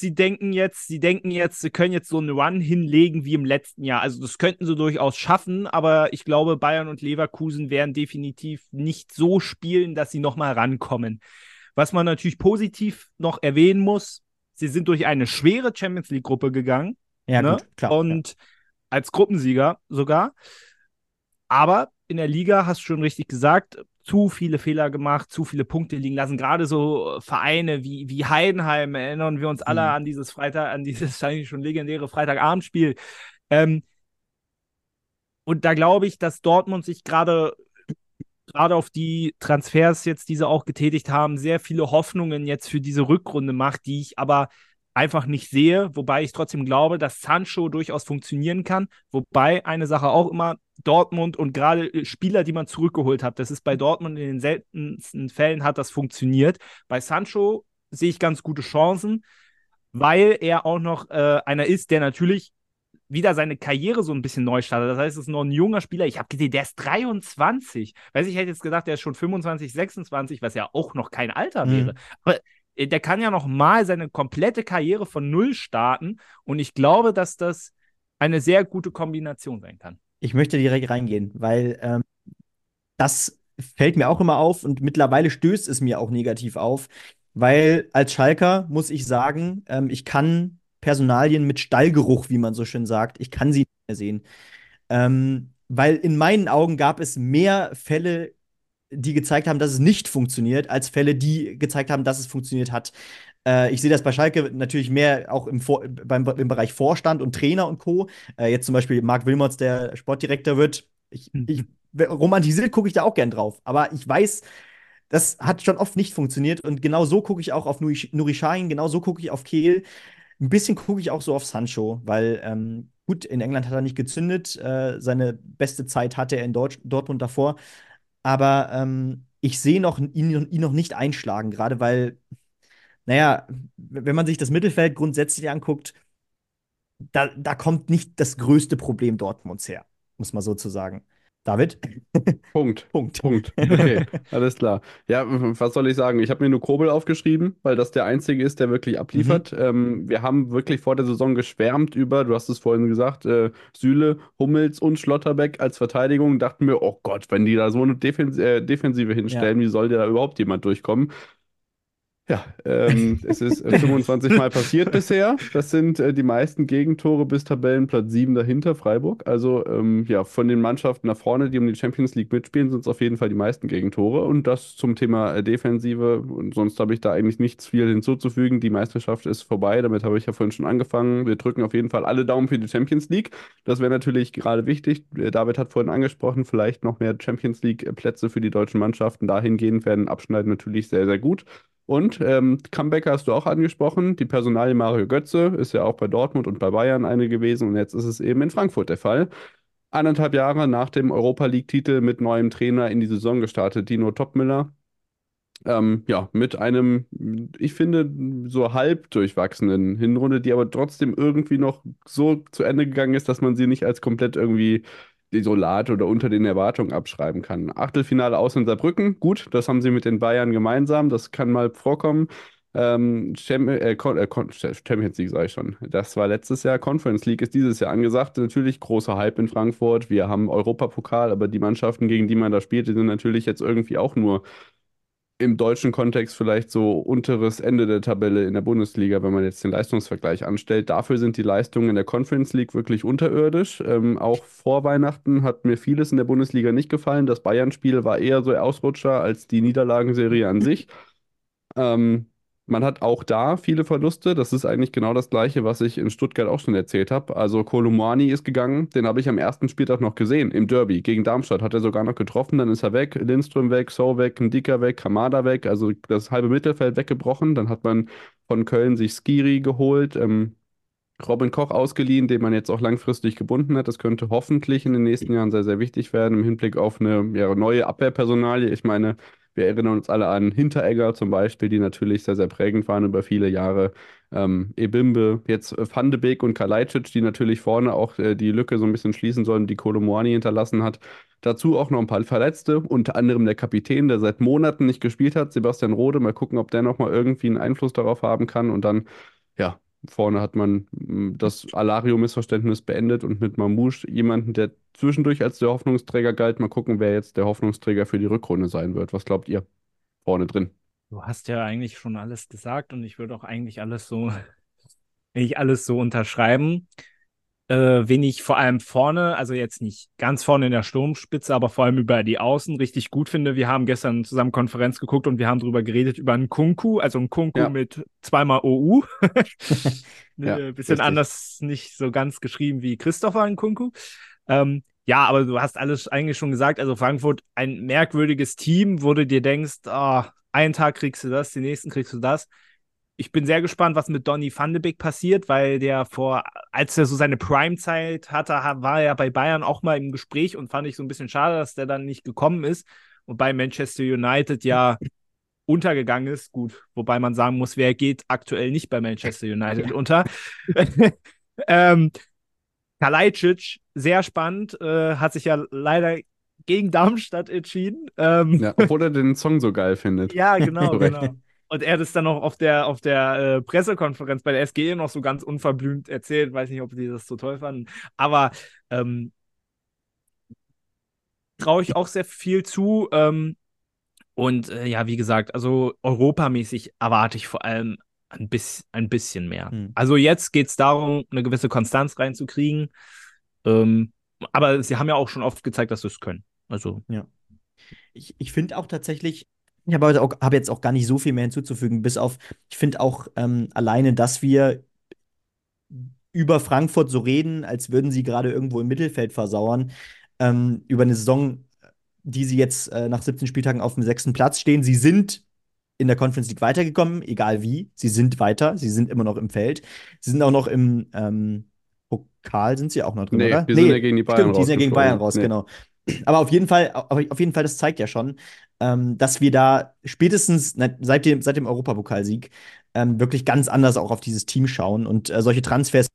sie können jetzt so einen Run hinlegen wie im letzten Jahr. Also das könnten sie durchaus schaffen, aber ich glaube, Bayern und Leverkusen werden definitiv nicht so spielen, dass sie nochmal rankommen. Was man natürlich positiv noch erwähnen muss, sie sind durch eine schwere Champions League-Gruppe gegangen, Ja, ne? gut, klar. Ja. Und als Gruppensieger sogar. Aber in der Liga, hast du schon richtig gesagt, zu viele Fehler gemacht, zu viele Punkte liegen lassen. Gerade so Vereine wie Heidenheim, erinnern wir uns alle Mhm. an dieses Freitag, an dieses eigentlich schon legendäre Freitagabendspiel. Ähm, und da glaube ich, dass Dortmund sich gerade auf die Transfers jetzt, die sie auch getätigt haben, sehr viele Hoffnungen jetzt für diese Rückrunde macht, die ich aber einfach nicht sehe, wobei ich trotzdem glaube, dass Sancho durchaus funktionieren kann, wobei eine Sache auch immer Dortmund und gerade Spieler, die man zurückgeholt hat, das ist bei Dortmund in den seltensten Fällen hat das funktioniert. Bei Sancho sehe ich ganz gute Chancen, weil er auch noch einer ist, der natürlich wieder seine Karriere so ein bisschen neu startet. Das heißt, es ist noch ein junger Spieler. Ich habe gesehen, der ist 23. Weiß ich hätte jetzt gedacht, der ist schon 25, 26, was ja auch noch kein Alter wäre. Mhm. Aber der kann ja noch mal seine komplette Karriere von Null starten. Und ich glaube, dass das eine sehr gute Kombination sein kann. Ich möchte direkt reingehen, weil das fällt mir auch immer auf und mittlerweile stößt es mir auch negativ auf, weil als Schalker muss ich sagen, ich kann Personalien mit Stallgeruch, wie man so schön sagt, ich kann sie nicht mehr sehen. Weil in meinen Augen gab es mehr Fälle, die gezeigt haben, dass es nicht funktioniert, als Fälle, die gezeigt haben, dass es funktioniert hat. Ich sehe das bei Schalke natürlich mehr auch im Bereich Vorstand und Trainer und Co. Jetzt zum Beispiel Marc Wilmots, der Sportdirektor wird. Romantisiert gucke ich da auch gern drauf. Aber ich weiß, das hat schon oft nicht funktioniert. Und genau so gucke ich auch auf Nuri Sahin, genau so gucke ich auf Kehl. Ein bisschen gucke ich auch so auf Sancho, weil gut, in England hat er nicht gezündet. Seine beste Zeit hatte er in Dortmund davor. Aber ich sehe ihn noch nicht einschlagen, gerade weil, naja, wenn man sich das Mittelfeld grundsätzlich anguckt, da kommt nicht das größte Problem Dortmunds her, muss man so zu sagen. David? Punkt. Punkt. Punkt. Okay, alles klar. Ja, was soll ich sagen? Ich habe mir nur Kobel aufgeschrieben, weil das der einzige ist, der wirklich Mhm. abliefert. Wir haben wirklich vor der Saison geschwärmt über, du hast es vorhin gesagt, Süle, Hummels und Schlotterbeck als Verteidigung. Dachten wir, oh Gott, wenn die da so eine Defensive Ja. hinstellen, wie soll da überhaupt jemand durchkommen? Ja, es ist 25 Mal passiert bisher. Das sind die meisten Gegentore bis Tabellenplatz 7 dahinter, Freiburg. Also ja, von den Mannschaften nach vorne, die um die Champions League mitspielen, sind es auf jeden Fall die meisten Gegentore. Und das zum Thema Defensive. Und sonst habe ich da eigentlich nichts viel hinzuzufügen. Die Meisterschaft ist vorbei. Damit habe ich ja vorhin schon angefangen. Wir drücken auf jeden Fall alle Daumen für die Champions League. Das wäre natürlich gerade wichtig. David hat vorhin angesprochen, vielleicht noch mehr Champions League-Plätze für die deutschen Mannschaften. Dahingehend werden Abschneiden natürlich sehr, sehr gut. Und Comebacker hast du auch angesprochen. Die Personalie Mario Götze ist ja auch bei Dortmund und bei Bayern eine gewesen und jetzt ist es eben in Frankfurt der Fall. 1,5 Jahre nach dem Europa League-Titel mit neuem Trainer in die Saison gestartet, Dino Topmüller. Ja, mit einem, ich finde, so halb durchwachsenen Hinrunde, die aber trotzdem irgendwie noch so zu Ende gegangen ist, dass man sie nicht als komplett irgendwie desolat oder unter den Erwartungen abschreiben kann. Achtelfinale aus in Saarbrücken, gut, das haben sie mit den Bayern gemeinsam, das kann mal vorkommen. Champions League sage ich schon. Das war letztes Jahr. Conference League ist dieses Jahr angesagt. Natürlich großer Hype in Frankfurt. Wir haben Europapokal, aber die Mannschaften, gegen die man da spielt, die sind natürlich jetzt irgendwie auch nur im deutschen Kontext vielleicht so unteres Ende der Tabelle in der Bundesliga, wenn man jetzt den Leistungsvergleich anstellt. Dafür sind die Leistungen in der Conference League wirklich unterirdisch. Auch vor Weihnachten hat mir vieles in der Bundesliga nicht gefallen. Das Bayern-Spiel war eher so Ausrutscher als die Niederlagenserie an sich. Ähm, Man hat auch da viele Verluste. Das ist eigentlich genau das Gleiche, was ich in Stuttgart auch schon erzählt habe. Also Kolo ist gegangen, den habe ich am ersten Spieltag noch gesehen, im Derby gegen Darmstadt. Hat er sogar noch getroffen, dann ist er weg. Lindström weg, So weg, Ndika weg, Kamada weg. Also das halbe Mittelfeld weggebrochen. Dann hat man von Köln sich Skiri geholt. Robin Koch ausgeliehen, den man jetzt auch langfristig gebunden hat. Das könnte hoffentlich in den nächsten Jahren sehr, sehr wichtig werden im Hinblick auf eine ja, neue Abwehrpersonalie. Ich meine, wir erinnern uns alle an Hinteregger zum Beispiel, die natürlich sehr, sehr prägend waren über viele Jahre. Ebimbe, jetzt Van de Beek und Kalajdzic, die natürlich vorne auch die Lücke so ein bisschen schließen sollen, die Kolo Muani hinterlassen hat. Dazu auch noch ein paar Verletzte, unter anderem der Kapitän, der seit Monaten nicht gespielt hat, Sebastian Rode. Mal gucken, ob der nochmal irgendwie einen Einfluss darauf haben kann. Und dann, ja, vorne hat man das Alario-Missverständnis beendet und mit Mamouche jemanden, der zwischendurch als der Hoffnungsträger galt. Mal gucken, wer jetzt der Hoffnungsträger für die Rückrunde sein wird. Was glaubt ihr? Vorne drin. Du hast ja eigentlich schon alles gesagt und ich würde auch eigentlich alles so unterschreiben. Wen ich vor allem vorne, also jetzt nicht ganz vorne in der Sturmspitze, aber vor allem über die Außen richtig gut finde. Wir haben gestern zusammen Konferenz geguckt und wir haben darüber geredet, über einen Kunku, also einen Kunku Ja, mit zweimal OU. ja, Bisschen richtig. anders, nicht so ganz geschrieben wie Christopher Nkunku. Ja, aber du hast alles eigentlich schon gesagt. Also Frankfurt, ein merkwürdiges Team, wo du dir denkst, einen Tag kriegst du das, den nächsten kriegst du das. Ich bin sehr gespannt, was mit Donny van de Beek passiert, weil als er so seine Prime-Zeit hatte, war er bei Bayern auch mal im Gespräch und fand ich so ein bisschen schade, dass der dann nicht gekommen ist und bei Manchester United ja untergegangen ist. Gut, wobei man sagen muss, wer geht aktuell nicht bei Manchester United unter. ähm, Kalajdzic, sehr spannend, hat sich ja leider gegen Darmstadt entschieden. Ja, obwohl er den Song so geil findet. Ja, genau, Zu Recht. genau. Und er hat es dann noch auf der Pressekonferenz bei der SGE noch so ganz unverblümt erzählt. Weiß nicht, ob die das so toll fanden. Aber ähm, traue ich auch sehr viel zu. Und ja, wie gesagt, also europamäßig erwarte ich vor allem ein bisschen mehr. Hm. Also jetzt geht es darum, eine gewisse Konstanz reinzukriegen. Ähm, aber sie haben ja auch schon oft gezeigt, dass sie es können. Also, Ja. Ich finde auch tatsächlich, ich habe jetzt auch gar nicht so viel mehr hinzuzufügen, bis auf, ich finde auch alleine, dass wir über Frankfurt so reden, als würden sie gerade irgendwo im Mittelfeld versauern, über eine Saison, die sie jetzt nach 17 Spieltagen auf dem 6. Platz stehen. Sie sind in der Conference League weitergekommen, egal wie. Sie sind weiter, sie sind immer noch im Feld. Sie sind auch noch im Pokal, sind sie auch noch drin, Nee, oder? wir sind ja Nee, gegen die Bayern stimmt, die sind ja gegen Bayern rausgeflogen. raus, Nee. genau. Aber auf jeden Fall, das zeigt ja schon, dass wir da spätestens seit dem Europapokalsieg wirklich ganz anders auch auf dieses Team schauen und solche Transfers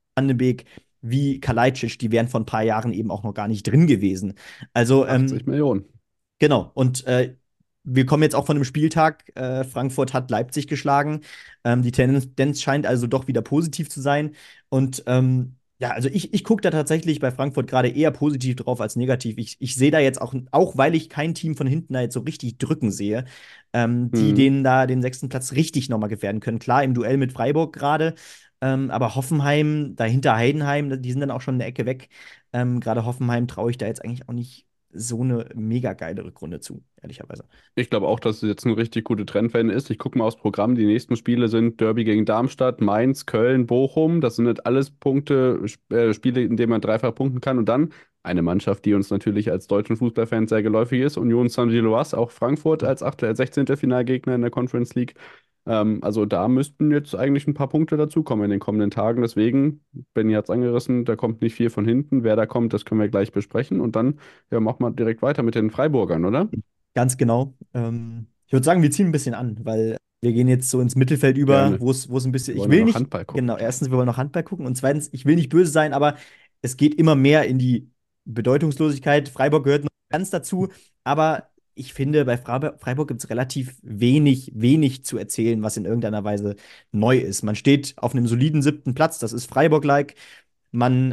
Van de Beek wie Kalajdzic, die wären vor ein paar Jahren eben auch noch gar nicht drin gewesen. Also, 80 Millionen. genau. Und wir kommen jetzt auch von einem Spieltag. Frankfurt hat Leipzig geschlagen. Die Tendenz scheint also doch wieder positiv zu sein. Und ja, also ich gucke da tatsächlich bei Frankfurt gerade eher positiv drauf als negativ. Ich sehe da jetzt auch, weil ich kein Team von hinten da jetzt so richtig drücken sehe, die Mhm. denen da den 6. Platz richtig nochmal gefährden können. Klar, im Duell mit Freiburg gerade. Aber Hoffenheim, dahinter Heidenheim, die sind dann auch schon eine Ecke weg. Gerade Hoffenheim traue ich da jetzt eigentlich auch nicht so eine mega geile Rückrunde zu, ehrlicherweise. Ich glaube auch, dass es jetzt eine richtig gute Trendwende ist. Ich gucke mal aufs Programm. Die nächsten Spiele sind Derby gegen Darmstadt, Mainz, Köln, Bochum. Das sind nicht alles Punkte, Spiele, in denen man dreifach punkten kann. Und dann eine Mannschaft, die uns natürlich als deutschen Fußballfans sehr geläufig ist, Union Saint-Gilloise, auch Frankfurt als 16. Finalgegner in der Conference League. Also da müssten jetzt eigentlich ein paar Punkte dazukommen in den kommenden Tagen. Deswegen, Benny hat es angerissen, da kommt nicht viel von hinten. Wer da kommt, das können wir gleich besprechen. Und dann ja, machen wir direkt weiter mit den Freiburgern, oder? Ganz genau. Ich würde sagen, wir ziehen ein bisschen an, weil wir gehen jetzt so ins Mittelfeld über, Gerne. wo es ein bisschen. Wir Ich wollen ja will noch nicht, Handball gucken. genau, erstens, wir wollen noch Handball gucken und zweitens, ich will nicht böse sein, aber es geht immer mehr in die Bedeutungslosigkeit. Freiburg gehört noch ganz dazu, aber ich finde, bei Freiburg gibt es relativ wenig zu erzählen, was in irgendeiner Weise neu ist. Man steht auf einem soliden 7. Platz, das ist Freiburg-like. Man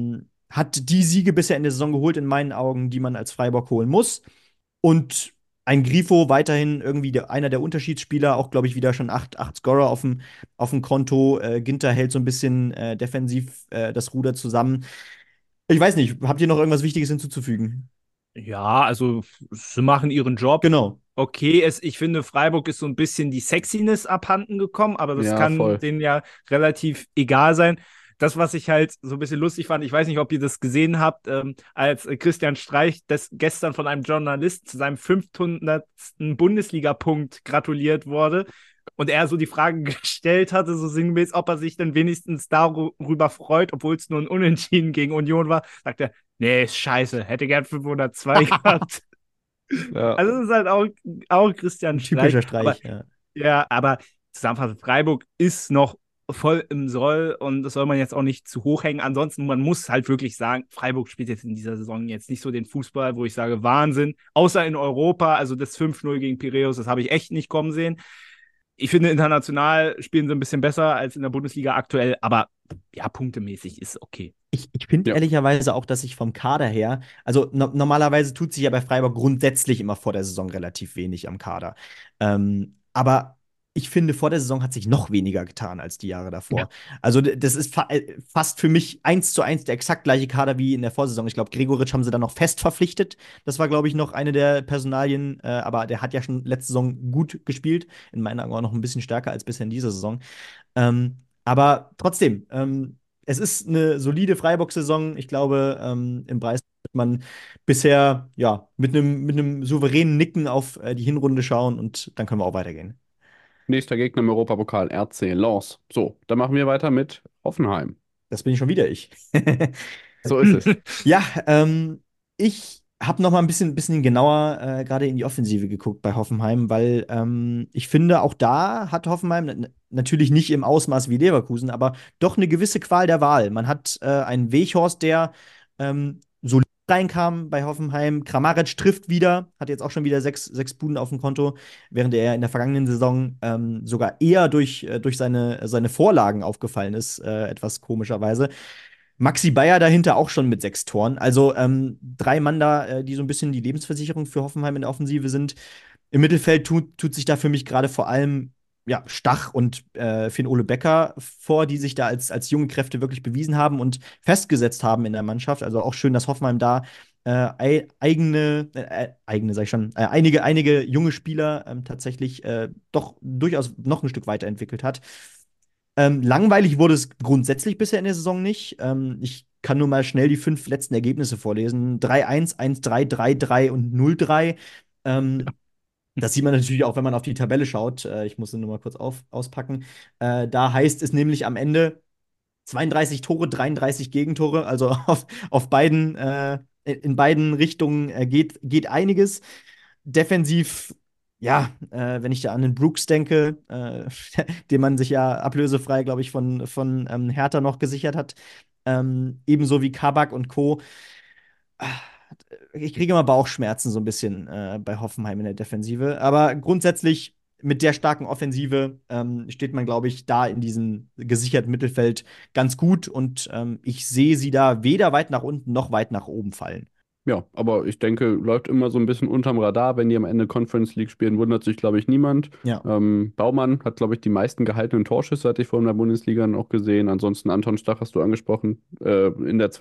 hat die Siege bisher in der Saison geholt, in meinen Augen, die man als Freiburg holen muss. Und ein Grifo weiterhin irgendwie einer der Unterschiedsspieler, auch glaube ich wieder schon acht Scorer auf dem Konto. Ginter hält so ein bisschen defensiv das Ruder zusammen. Ich weiß nicht, habt ihr noch irgendwas Wichtiges hinzuzufügen? Ja, also sie machen ihren Job. Genau. Okay, ich finde, Freiburg ist so ein bisschen die Sexiness abhanden gekommen, aber das Ja, kann voll. denen ja relativ egal sein. Das, was ich halt so ein bisschen lustig fand, ich weiß nicht, ob ihr das gesehen habt, als Christian Streich gestern von einem Journalist zu seinem 500. Bundesliga-Punkt gratuliert wurde und er so die Frage gestellt hatte, so sinngemäß, ob er sich denn wenigstens darüber freut, obwohl es nur ein Unentschieden gegen Union war, sagt er, nee, ist scheiße, hätte gern 502 gehabt. Ja, Also es ist halt auch Christian Ein Streich. typischer Aber Streich, ja. ja, aber zusammenfassend, Freiburg ist noch voll im Soll und das soll man jetzt auch nicht zu hoch hängen. Ansonsten, man muss halt wirklich sagen, Freiburg spielt jetzt in dieser Saison jetzt nicht so den Fußball, wo ich sage, Wahnsinn. Außer in Europa, also das 5-0 gegen Piräus, das habe ich echt nicht kommen sehen. Ich finde, international spielen sie ein bisschen besser als in der Bundesliga aktuell, aber ja, punktemäßig ist okay. Ich finde ja. ehrlicherweise auch, dass sich vom Kader her, also normalerweise tut sich ja bei Freiburg grundsätzlich immer vor der Saison relativ wenig am Kader. Aber ich finde, vor der Saison hat sich noch weniger getan als die Jahre davor. Also das ist fast für mich 1:1 der exakt gleiche Kader wie in der Vorsaison. Ich glaube, Gregoritsch haben sie dann noch fest verpflichtet. Das war, glaube ich, noch eine der Personalien, aber der hat ja schon letzte Saison gut gespielt. In meinen Augen auch noch ein bisschen stärker als bisher in dieser Saison. Aber trotzdem, es ist eine solide Freiburg-Saison. Ich glaube, im Preis wird man bisher ja mit einem souveränen Nicken auf die Hinrunde schauen und dann können wir auch weitergehen. Nächster Gegner im Europapokal, RC Lens. So, dann machen wir weiter mit Hoffenheim. Das bin ich schon wieder ich. So ist es. Ja, ich habe noch mal ein bisschen genauer gerade in die Offensive geguckt bei Hoffenheim, weil ich finde, auch da hat Hoffenheim natürlich nicht im Ausmaß wie Leverkusen, aber doch eine gewisse Qual der Wahl. Man hat einen Weghorst, der solid reinkam bei Hoffenheim. Kramaric trifft wieder, hat jetzt auch schon wieder sechs Buden auf dem Konto, während er in der vergangenen Saison sogar eher durch seine Vorlagen aufgefallen ist, etwas komischerweise. Maxi Bayer dahinter auch schon mit 6 Toren. Also 3 Mann da, die so ein bisschen die Lebensversicherung für Hoffenheim in der Offensive sind. Im Mittelfeld tut sich da für mich gerade vor allem ja, Stach und Finn-Ole Becker vor, die sich da als junge Kräfte wirklich bewiesen haben und festgesetzt haben in der Mannschaft. Also auch schön, dass Hoffenheim da sag ich schon, einige junge Spieler tatsächlich doch durchaus noch ein Stück weiterentwickelt hat. Langweilig wurde es grundsätzlich bisher in der Saison nicht. Ich kann nur mal schnell die 5 letzten Ergebnisse vorlesen. 3-1, 1-3, 3-3 und 0-3. Das sieht man natürlich auch, wenn man auf die Tabelle schaut. Ich muss sie nur mal kurz auspacken. Da heißt es nämlich am Ende 32 Tore, 33 Gegentore. Also in beiden Richtungen geht einiges. Defensiv Ja, wenn ich da an den Brooks denke, den man sich ja ablösefrei, glaube ich, von Hertha noch gesichert hat, ebenso wie Kabak und Co. Ah, Ich kriege immer Bauchschmerzen so ein bisschen bei Hoffenheim in der Defensive. Aber grundsätzlich mit der starken Offensive steht man, glaube ich, da in diesem gesicherten Mittelfeld ganz gut. Und ich sehe sie da weder weit nach unten noch weit nach oben fallen. Ja, aber ich denke, läuft immer so ein bisschen unterm Radar. Wenn die am Ende Conference League spielen, wundert sich, glaube ich, niemand. Ja. Baumann hat, glaube ich, die meisten gehaltenen Torschüsse, hatte ich vorhin in der Bundesliga noch gesehen. Ansonsten Anton Stach hast du angesprochen. In der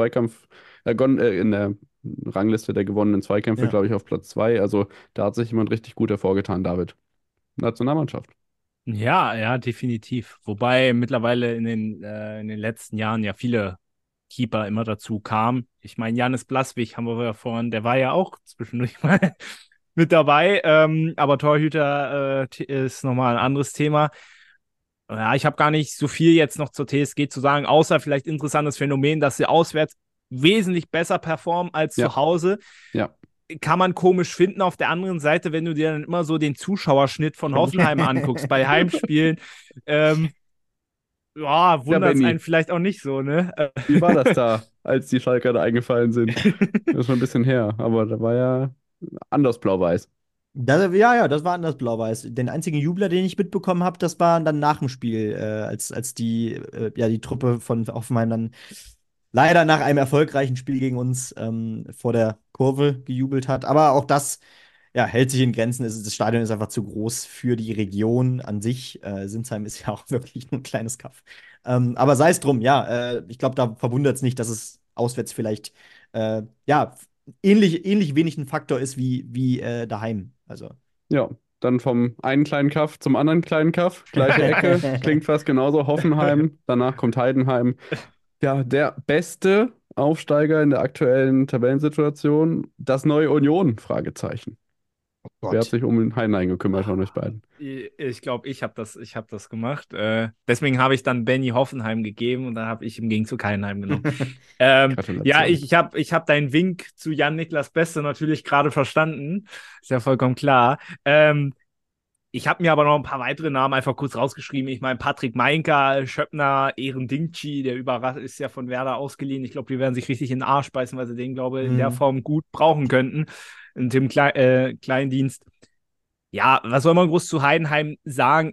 in der Rangliste der gewonnenen Zweikämpfe, Ja. glaube ich, auf Platz 2. Also da hat sich jemand richtig gut hervorgetan, David. Nationalmannschaft. Ja, ja, definitiv. Wobei mittlerweile in den letzten Jahren ja viele Keeper immer dazu kamen. Ich meine, Janis Blaswig haben wir ja vorhin, der war ja auch zwischendurch mal mit dabei. Aber Torhüter ist nochmal ein anderes Thema. Ja, ich habe gar nicht so viel jetzt noch zur TSG zu sagen, außer vielleicht interessantes Phänomen, dass sie auswärts wesentlich besser performen als Ja, zu Hause. ja. Kann man komisch finden. Auf der anderen Seite, wenn du dir dann immer so den Zuschauerschnitt von Hoffenheim anguckst bei Heimspielen, ähm, ja, Ja, wundert es einen Benny, vielleicht auch nicht so, ne? wie war das da, als die Schalker da eingefallen sind? Das ist schon ein bisschen her, aber da war ja anders blau-weiß. Ja, das war anders blau-weiß. Den einzigen Jubler, den ich mitbekommen habe, das war dann nach dem Spiel, als die Truppe von Hoffenheim dann leider nach einem erfolgreichen Spiel gegen uns vor der Kurve gejubelt hat. Aber auch das, ja, hält sich in Grenzen. Das Stadion ist einfach zu groß für die Region an sich. Sinsheim ist ja auch wirklich nur ein kleines Kaff. Aber sei es drum, ja, ich glaube, da verwundert es nicht, dass es auswärts vielleicht ja, ähnlich wenig ein Faktor ist wie daheim. Also. Ja, dann vom einen kleinen Kaff zum anderen kleinen Kaff. Gleiche Ecke, klingt fast genauso. Hoffenheim, danach kommt Heidenheim. Ja, der beste Aufsteiger in der aktuellen Tabellensituation, das neue Union? Fragezeichen. Wer hat Gott. sich um den Heidenheim gekümmert von euch beiden? Ich glaube, ich hab das gemacht. Deswegen habe ich dann Benny Hoffenheim gegeben und dann habe ich im Gegenzug Heidenheim genommen. Ja, Gratulation. ich hab deinen Wink zu Jan-Niklas Beste natürlich gerade verstanden. Ist ja vollkommen klar. Ich habe mir aber noch ein paar weitere Namen einfach kurz rausgeschrieben. Ich meine, Patrick Meinka, Schöppner, Ehren Dingchi, der überrascht ist ja von Werder ausgeliehen. Ich glaube, die werden sich richtig in den Arsch beißen, weil sie den, glaube ich, in der Mhm. Form gut brauchen könnten. In dem Kleindienst. Ja, was soll man groß zu Heidenheim sagen?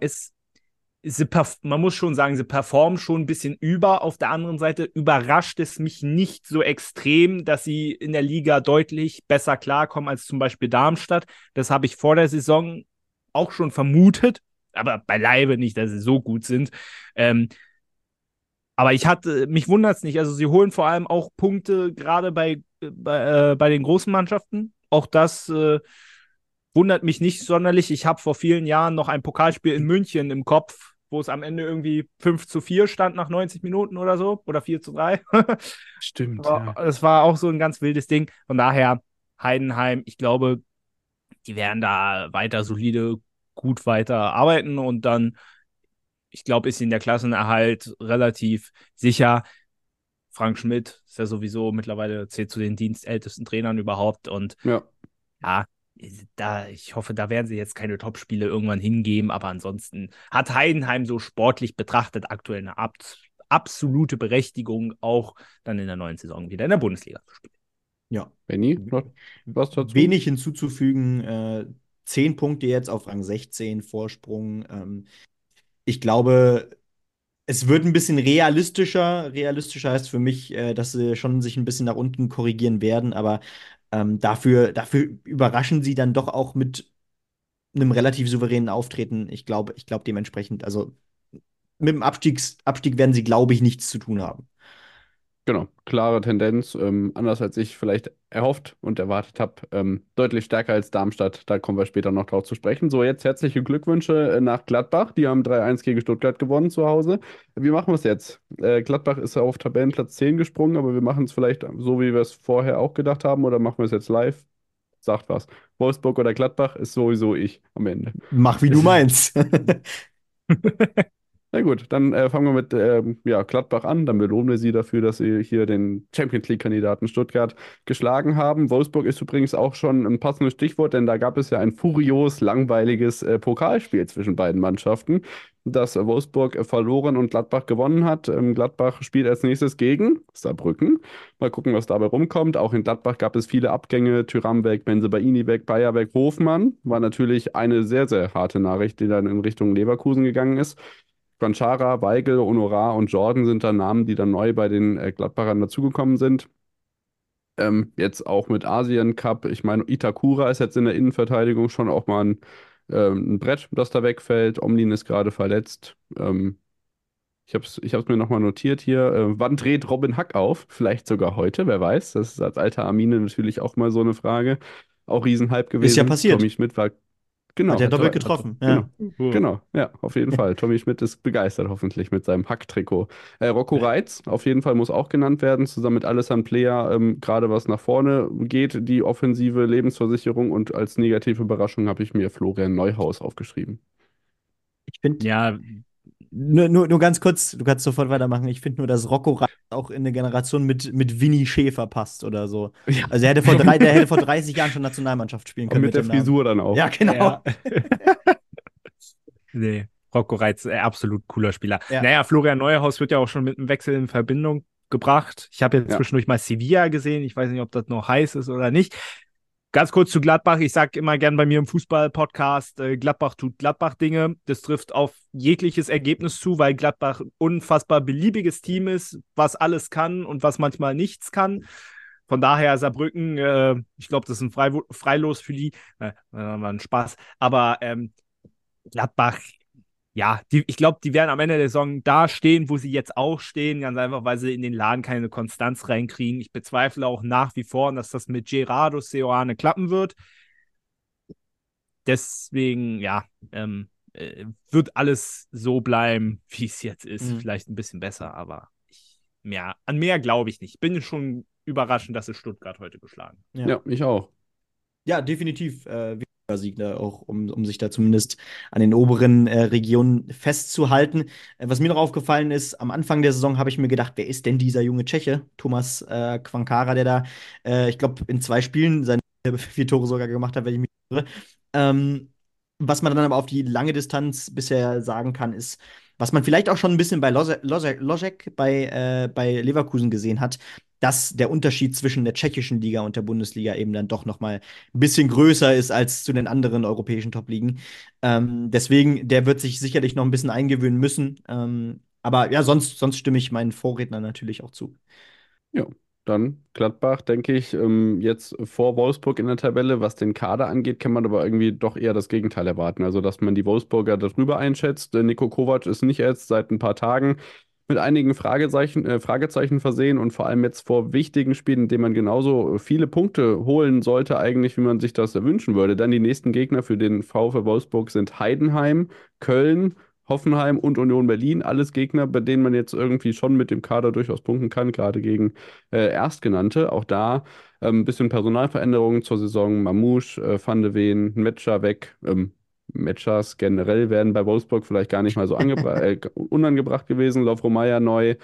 Man muss schon sagen, sie performen schon ein bisschen über. Auf der anderen Seite überrascht es mich nicht so extrem, dass sie in der Liga deutlich besser klarkommen als zum Beispiel Darmstadt. Das habe ich vor der Saison auch schon vermutet, aber beileibe nicht, dass sie so gut sind. Aber mich wundert es nicht. Also sie holen vor allem auch Punkte, gerade bei den großen Mannschaften. Auch das wundert mich nicht sonderlich. Ich habe vor vielen Jahren noch ein Pokalspiel in München im Kopf, wo es am Ende irgendwie 5:4 stand nach 90 Minuten oder so. Oder 4:3. Stimmt, Aber ja. es war auch so ein ganz wildes Ding. Von daher, Heidenheim, ich glaube, die werden da weiter solide, gut weiter arbeiten und dann, ich glaube, ist ihnen der Klassenerhalt relativ sicher. Frank Schmidt ist ja sowieso mittlerweile zählt zu den dienstältesten Trainern überhaupt und Ja, ja, ich hoffe, da werden sie jetzt keine Topspiele irgendwann hingeben, aber ansonsten hat Heidenheim so sportlich betrachtet aktuell eine absolute Berechtigung, auch dann in der neuen Saison wieder in der Bundesliga zu spielen. Ja. Benny, noch was dazu? Wenig hinzuzufügen. 10 Punkte jetzt auf Rang 16 Vorsprung. Ich glaube, es wird ein bisschen realistischer. Realistischer heißt für mich, dass sie schon sich ein bisschen nach unten korrigieren werden, aber dafür überraschen sie dann doch auch mit einem relativ souveränen Auftreten. Ich glaube dementsprechend, also mit dem Abstieg werden sie, glaube ich, nichts zu tun haben. Genau, klare Tendenz, anders als ich vielleicht erhofft und erwartet habe, deutlich stärker als Darmstadt. Da kommen wir später noch drauf zu sprechen. So, jetzt herzliche Glückwünsche nach Gladbach. Die haben 3-1 gegen Stuttgart gewonnen zu Hause. Wie machen wir es jetzt? Gladbach ist auf Tabellenplatz 10 gesprungen, aber wir machen es vielleicht so, wie wir es vorher auch gedacht haben, oder machen wir es jetzt live? Sagt was. Wolfsburg oder Gladbach ist sowieso ich am Ende. Mach, wie du meinst. Na gut, dann fangen wir mit ja, Gladbach an. Dann belohnen wir sie dafür, dass sie hier den Champions League-Kandidaten Stuttgart geschlagen haben. Wolfsburg ist übrigens auch schon ein passendes Stichwort, denn da gab es ja ein furios langweiliges Pokalspiel zwischen beiden Mannschaften, das Wolfsburg verloren und Gladbach gewonnen hat. Gladbach spielt als nächstes gegen Saarbrücken. Mal gucken, was dabei rumkommt. Auch in Gladbach gab es viele Abgänge. Thuram weg, Bensebaini weg, Bayer weg, Hofmann. War natürlich eine sehr, sehr harte Nachricht, die dann in Richtung Leverkusen gegangen ist. Conchara, Weigl, Honorar und Jordan sind da Namen, die dann neu bei den Gladbachern dazugekommen sind. Jetzt auch mit Asien Cup. Ich meine, Itakura ist jetzt in der Innenverteidigung schon auch mal ein Brett, das da wegfällt. Omlin ist gerade verletzt. Ich hab's mir nochmal notiert hier. Wann dreht Robin Hack auf? Vielleicht sogar heute, wer weiß. Das ist als alter Armine natürlich auch mal so eine Frage. Auch Riesenhype gewesen. Ist ja passiert. Tommy Schmidt war. Genau, Hat er doppelt getroffen. Genau, Ja. genau, ja, auf jeden Fall. Tommy Schmidt ist begeistert hoffentlich mit seinem Hack-Trikot. Rocco Reitz, auf jeden Fall muss auch genannt werden, zusammen mit Alessandro Plea, gerade was nach vorne geht, die offensive Lebensversicherung und als negative Überraschung habe ich mir Florian Neuhaus aufgeschrieben. Ich finde, Ja, nur ganz kurz, du kannst sofort weitermachen. Ich finde nur, dass Rocco Reitz auch in eine Generation mit Winnie Schäfer passt oder so. Ja. Also der hätte vor 30 Jahren schon Nationalmannschaft spielen Und können mit der dem Namen. Frisur dann auch. Ja, genau. Ja. Nee, Rocco Reitz, absolut cooler Spieler. Ja. Naja, Florian Neuhaus wird ja auch schon mit einem Wechsel in Verbindung gebracht. Ich habe jetzt Ja. zwischendurch mal Sevilla gesehen. Ich weiß nicht, ob das noch heiß ist oder nicht. Ganz kurz zu Gladbach. Ich sage immer gern bei mir im Fußball-Podcast, Gladbach tut Gladbach-Dinge. Das trifft auf jegliches Ergebnis zu, weil Gladbach ein unfassbar beliebiges Team ist, was alles kann und was manchmal nichts kann. Von daher Saarbrücken, ich glaube, das ist ein Freilos für die. War ein Spaß. Aber Gladbach, ja, ich glaube, die werden am Ende der Saison da stehen, wo sie jetzt auch stehen, ganz einfach, weil sie in den Laden keine Konstanz reinkriegen. Ich bezweifle auch nach wie vor, dass das mit Gerardo Seoane klappen wird. Deswegen, ja, wird alles so bleiben, wie es jetzt ist. Mhm. Vielleicht ein bisschen besser, aber an mehr glaube ich nicht. Bin schon überraschend, dass es Stuttgart heute geschlagen hat. Ja, ich auch. Ja, definitiv wichtiger Sieg da auch, um sich da zumindest an den oberen Regionen festzuhalten. Was mir noch aufgefallen ist, am Anfang der Saison habe ich mir gedacht, wer ist denn dieser junge Tscheche? Thomas Quankara, der da, ich glaube, in 2 Spielen seine 4 Tore sogar gemacht hat, wenn ich mich irre. Was man dann aber auf die lange Distanz bisher sagen kann, ist, was man vielleicht auch schon ein bisschen bei Lojek bei Leverkusen gesehen hat, dass der Unterschied zwischen der tschechischen Liga und der Bundesliga eben dann doch noch mal ein bisschen größer ist als zu den anderen europäischen Top-Ligen. Deswegen, der wird sich sicherlich noch ein bisschen eingewöhnen müssen. Aber ja, sonst stimme ich meinen Vorrednern natürlich auch zu. Ja, dann Gladbach, denke ich, jetzt vor Wolfsburg in der Tabelle. Was den Kader angeht, kann man aber irgendwie doch eher das Gegenteil erwarten. Also, dass man die Wolfsburger darüber einschätzt. Nico Kovac ist nicht erst seit ein paar Tagen mit einigen Fragezeichen versehen und vor allem jetzt vor wichtigen Spielen, in denen man genauso viele Punkte holen sollte, eigentlich, wie man sich das wünschen würde. Dann die nächsten Gegner für den VfL Wolfsburg sind Heidenheim, Köln, Hoffenheim und Union Berlin. Alles Gegner, bei denen man jetzt irgendwie schon mit dem Kader durchaus punkten kann, gerade gegen Erstgenannte. Auch da ein bisschen Personalveränderungen zur Saison. Mamouche, Van de Ven, Metscher weg. Matchers generell wären bei Wolfsburg vielleicht gar nicht mal so unangebracht gewesen. Lovro-Meyer neu.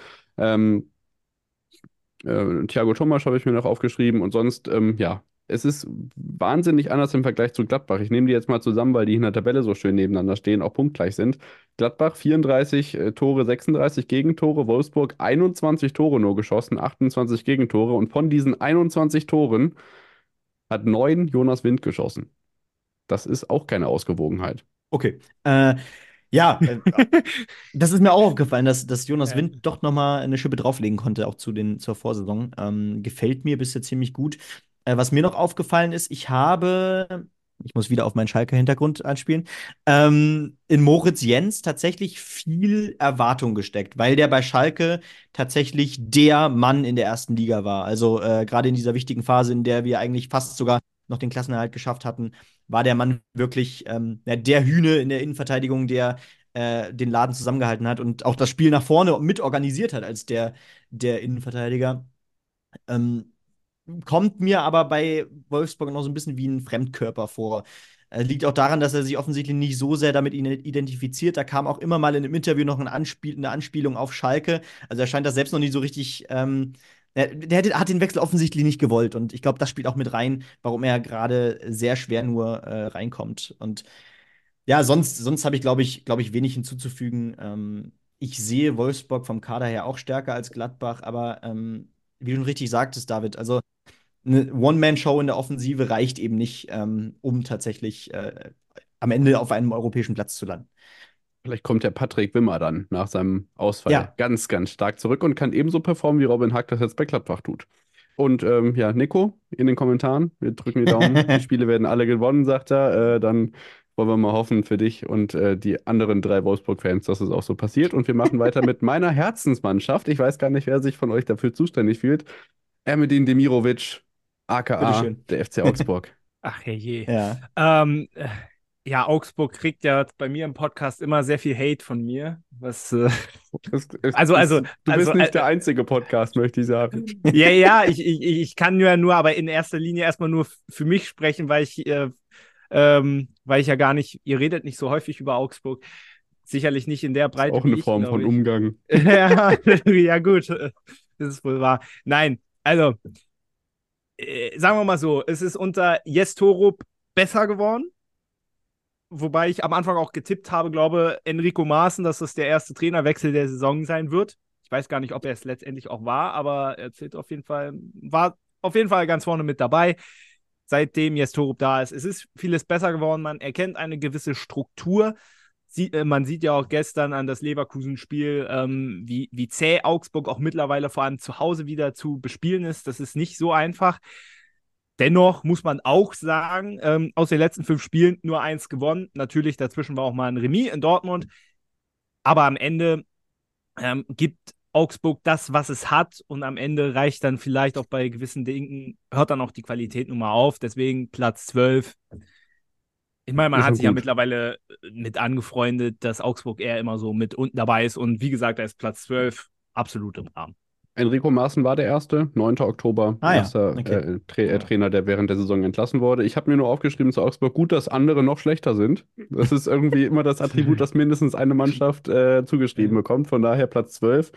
Thiago Thomas habe ich mir noch aufgeschrieben und sonst, ja, es ist wahnsinnig anders im Vergleich zu Gladbach. Ich nehme die jetzt mal zusammen, weil die in der Tabelle so schön nebeneinander stehen, auch punktgleich sind. Gladbach 34 Tore, 36 Gegentore, Wolfsburg 21 Tore nur geschossen, 28 Gegentore und von diesen 21 Toren hat 9 Jonas Wind geschossen. Das ist auch keine Ausgewogenheit. Okay. Ja, das ist mir auch aufgefallen, dass Jonas Wind doch noch mal eine Schippe drauflegen konnte, auch zur Vorsaison. Gefällt mir bisher ziemlich gut. Was mir noch aufgefallen ist, ich muss wieder auf meinen Schalke-Hintergrund anspielen, in Moritz Jens tatsächlich viel Erwartung gesteckt, weil der bei Schalke tatsächlich der Mann in der ersten Liga war. Also gerade in dieser wichtigen Phase, in der wir eigentlich fast sogar noch den Klassenerhalt geschafft hatten, war der Mann wirklich der Hühne in der Innenverteidigung, der den Laden zusammengehalten hat und auch das Spiel nach vorne mitorganisiert hat als der Innenverteidiger. Kommt mir aber bei Wolfsburg noch so ein bisschen wie ein Fremdkörper vor. Liegt auch daran, dass er sich offensichtlich nicht so sehr damit identifiziert. Da kam auch immer mal in einem Interview noch eine Anspielung auf Schalke. Also er scheint das selbst noch nicht so richtig. Hat den Wechsel offensichtlich nicht gewollt. Und ich glaube, das spielt auch mit rein, warum er gerade sehr schwer nur reinkommt. Und ja, sonst habe ich, glaube ich, wenig hinzuzufügen. Ich sehe Wolfsburg vom Kader her auch stärker als Gladbach, aber wie du schon richtig sagtest, David, also eine One-Man-Show in der Offensive reicht eben nicht, um tatsächlich am Ende auf einem europäischen Platz zu landen. Vielleicht kommt der Patrick Wimmer dann nach seinem Ausfall Ja. ganz, ganz stark zurück und kann ebenso performen, wie Robin Hack das jetzt bei Gladbach tut. Und ja, Nico, in den Kommentaren, wir drücken die Daumen. Die Spiele werden alle gewonnen, sagt er. Dann wollen wir mal hoffen für dich und die anderen 3 Wolfsburg-Fans, dass es auch so passiert. Und wir machen weiter mit meiner Herzensmannschaft. Ich weiß gar nicht, wer sich von euch dafür zuständig fühlt. Ermedin Demirovic, aka Bitteschön. der FC Augsburg. Ach herrje. Ja. Ja, Augsburg kriegt ja bei mir im Podcast immer sehr viel Hate von mir. Also, Du bist nicht der einzige Podcast, möchte ich sagen. ja, ich kann ja nur, aber in erster Linie erstmal nur für mich sprechen, weil ich ja gar nicht, ihr redet nicht so häufig über Augsburg. Sicherlich nicht in der Breite Auch eine wie ich, Form glaube von ich. Umgang. Ja, ja, gut. Das ist wohl wahr. Nein, also, sagen wir mal so, es ist unter Jes Torup besser geworden. Wobei ich am Anfang auch getippt habe, glaube Enrico Maaßen, dass das der erste Trainerwechsel der Saison sein wird. Ich weiß gar nicht, ob er es letztendlich auch war, aber er zählt war auf jeden Fall ganz vorne mit dabei. Seitdem Jes Torup da ist, es ist vieles besser geworden. Man erkennt eine gewisse Struktur. Man sieht ja auch gestern an das Leverkusen-Spiel, wie zäh Augsburg auch mittlerweile vor allem zu Hause wieder zu bespielen ist. Das ist nicht so einfach. Dennoch muss man auch sagen, aus den letzten 5 Spielen nur 1 gewonnen. Natürlich, dazwischen war auch mal ein Remis in Dortmund. Aber am Ende gibt Augsburg das, was es hat. Und am Ende reicht dann vielleicht auch bei gewissen Dingen, hört dann auch die Qualität nun mal auf. Deswegen Platz 12. Ich meine, man Ist hat schon sich ja gut. mittlerweile mit angefreundet, dass Augsburg eher immer so mit unten dabei ist. Und wie gesagt, da ist Platz 12 absolut im Rahmen. Enrico Maaßen war der erste, 9. Oktober, Ah ja, erster okay. Trainer, der während der Saison entlassen wurde. Ich habe mir nur aufgeschrieben zu Augsburg, gut, dass andere noch schlechter sind. Das ist irgendwie immer das Attribut, das mindestens eine Mannschaft zugeschrieben bekommt. Von daher Platz 12.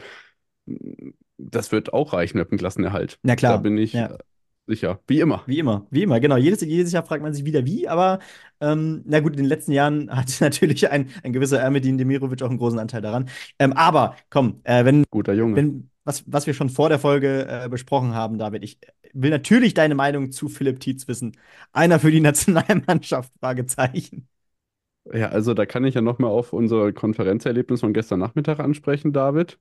Das wird auch reichen mit dem Klassenerhalt. Na Da klar. bin ich Ja. sicher. Wie immer. Wie immer, genau. Jedes Jahr fragt man sich wieder wie, aber na gut, in den letzten Jahren hat natürlich ein gewisser Ermedin Demirovic auch einen großen Anteil daran. Aber komm, Guter Junge. was wir schon vor der Folge besprochen haben, David, ich will natürlich deine Meinung zu Philipp Tietz wissen. Einer für die Nationalmannschaft, Fragezeichen. Ja, also da kann ich ja nochmal auf unser Konferenzerlebnis von gestern Nachmittag ansprechen, David.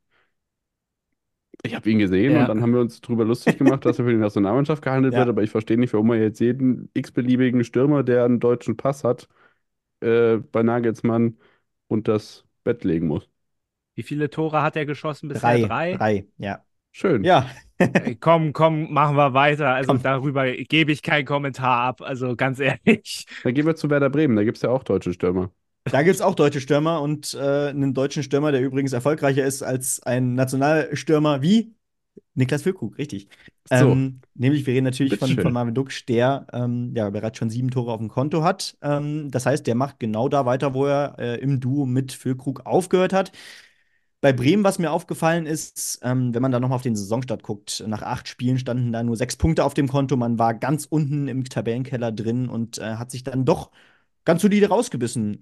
Ich habe ihn gesehen Ja. und dann haben wir uns drüber lustig gemacht, dass er für die Nationalmannschaft gehandelt Ja. wird, aber ich verstehe nicht, warum er jetzt jeden x-beliebigen Stürmer, der einen deutschen Pass hat, bei Nagelsmann unter das Bett legen muss. Wie viele Tore hat er geschossen bisher? 3? Ja. Schön. Ja. Ey, komm, machen wir weiter. Also Komm. darüber gebe ich keinen Kommentar ab. Also ganz ehrlich. Dann gehen wir zu Werder Bremen, da gibt es ja auch deutsche Stürmer. Da gibt es auch deutsche Stürmer und einen deutschen Stürmer, der übrigens erfolgreicher ist als ein Nationalstürmer wie Niklas Füllkrug, richtig. So. Nämlich, wir reden natürlich von Bitteschön. Marvin Duksch, der ja bereits schon 7 Tore auf dem Konto hat. Das heißt, der macht genau da weiter, wo er im Duo mit Füllkrug aufgehört hat. Bei Bremen, was mir aufgefallen ist, wenn man da nochmal auf den Saisonstart guckt, nach 8 Spielen standen da nur 6 Punkte auf dem Konto. Man war ganz unten im Tabellenkeller drin und hat sich dann doch ganz solide rausgebissen.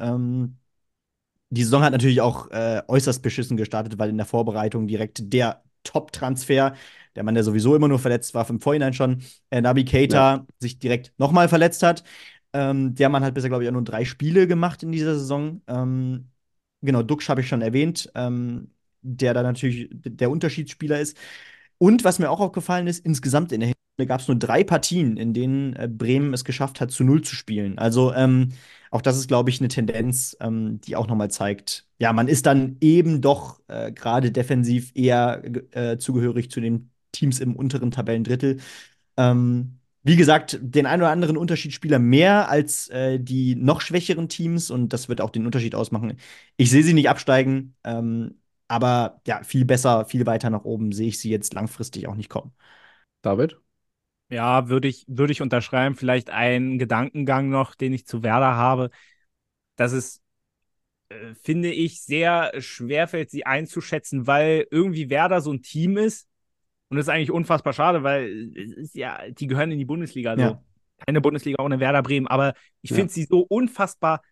Die Saison hat natürlich auch äußerst beschissen gestartet, weil in der Vorbereitung direkt der Top-Transfer, der Mann, der sowieso immer nur verletzt war, im Vorhinein schon, Naby Keita, sich direkt nochmal verletzt hat. Der Mann hat bisher, glaube ich, auch nur 3 Spiele gemacht in dieser Saison. Genau, Duksch habe ich schon erwähnt, der da natürlich der Unterschiedsspieler ist. Und was mir auch aufgefallen ist, insgesamt in der Hinrunde gab es nur 3 Partien, in denen Bremen es geschafft hat, zu 0 zu spielen. Also auch das ist, glaube ich, eine Tendenz, die auch nochmal zeigt, ja, man ist dann eben doch gerade defensiv eher zugehörig zu den Teams im unteren Tabellendrittel. Wie gesagt, den einen oder anderen Unterschiedsspieler mehr als die noch schwächeren Teams und das wird auch den Unterschied ausmachen. Ich sehe sie nicht absteigen, aber ja, viel besser, viel weiter nach oben sehe ich sie jetzt langfristig auch nicht kommen. David? Ja, würde ich unterschreiben. Vielleicht einen Gedankengang noch, den ich zu Werder habe, dass es, finde ich, sehr schwerfällt, sie einzuschätzen, weil irgendwie Werder so ein Team ist. Und das ist eigentlich unfassbar schade, weil es ist ja, die gehören in die Bundesliga, also Ja. keine Bundesliga ohne Werder Bremen, aber ich Ja. finde sie so unfassbar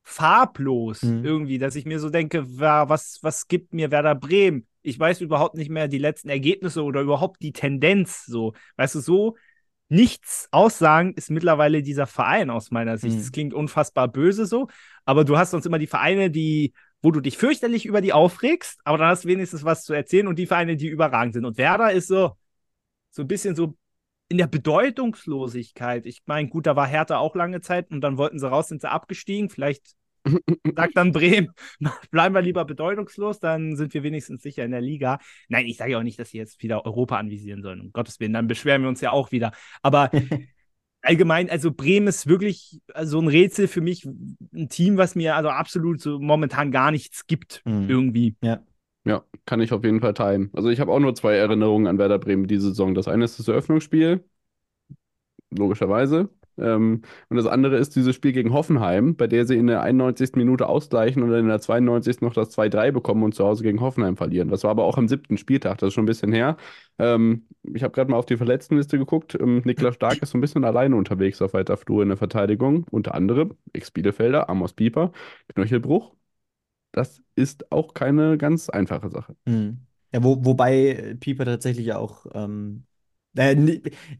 farblos Mhm. irgendwie, dass ich mir so denke, was gibt mir Werder Bremen? Ich weiß überhaupt nicht mehr die letzten Ergebnisse oder überhaupt die Tendenz so. Weißt du, so nichts aussagen ist mittlerweile dieser Verein aus meiner Sicht. Das Mhm. klingt unfassbar böse so, aber du hast sonst immer die Vereine, wo du dich fürchterlich über die aufregst, aber dann hast du wenigstens was zu erzählen und die Vereine, die überragend sind. Und Werder ist so ein bisschen so in der Bedeutungslosigkeit. Ich meine, gut, da war Hertha auch lange Zeit und dann wollten sie raus, sind sie abgestiegen. Vielleicht sagt dann Bremen, bleiben wir lieber bedeutungslos, dann sind wir wenigstens sicher in der Liga. Nein, ich sage ja auch nicht, dass sie jetzt wieder Europa anvisieren sollen, um Gottes Willen, dann beschweren wir uns ja auch wieder. Aber allgemein, also Bremen ist wirklich so ein Rätsel für mich, ein Team, was mir also absolut so momentan gar nichts gibt, Mhm. irgendwie. Ja. Ja, kann ich auf jeden Fall teilen. Also ich habe auch nur zwei Erinnerungen an Werder Bremen diese Saison. Das eine ist das Eröffnungsspiel, logischerweise. Und das andere ist dieses Spiel gegen Hoffenheim, bei der sie in der 91. Minute ausgleichen und dann in der 92. noch das 2-3 bekommen und zu Hause gegen Hoffenheim verlieren. Das war aber auch am 7. Spieltag, das ist schon ein bisschen her. Ich habe gerade mal auf die Verletztenliste geguckt. Niklas Stark ist so ein bisschen alleine unterwegs auf weiter Flur in der Verteidigung. Unter anderem Ex-Bielefelder, Amos Pieper, Knöchelbruch. Das ist auch keine ganz einfache Sache. Mhm. Ja, wobei Pieper tatsächlich ja auch ni-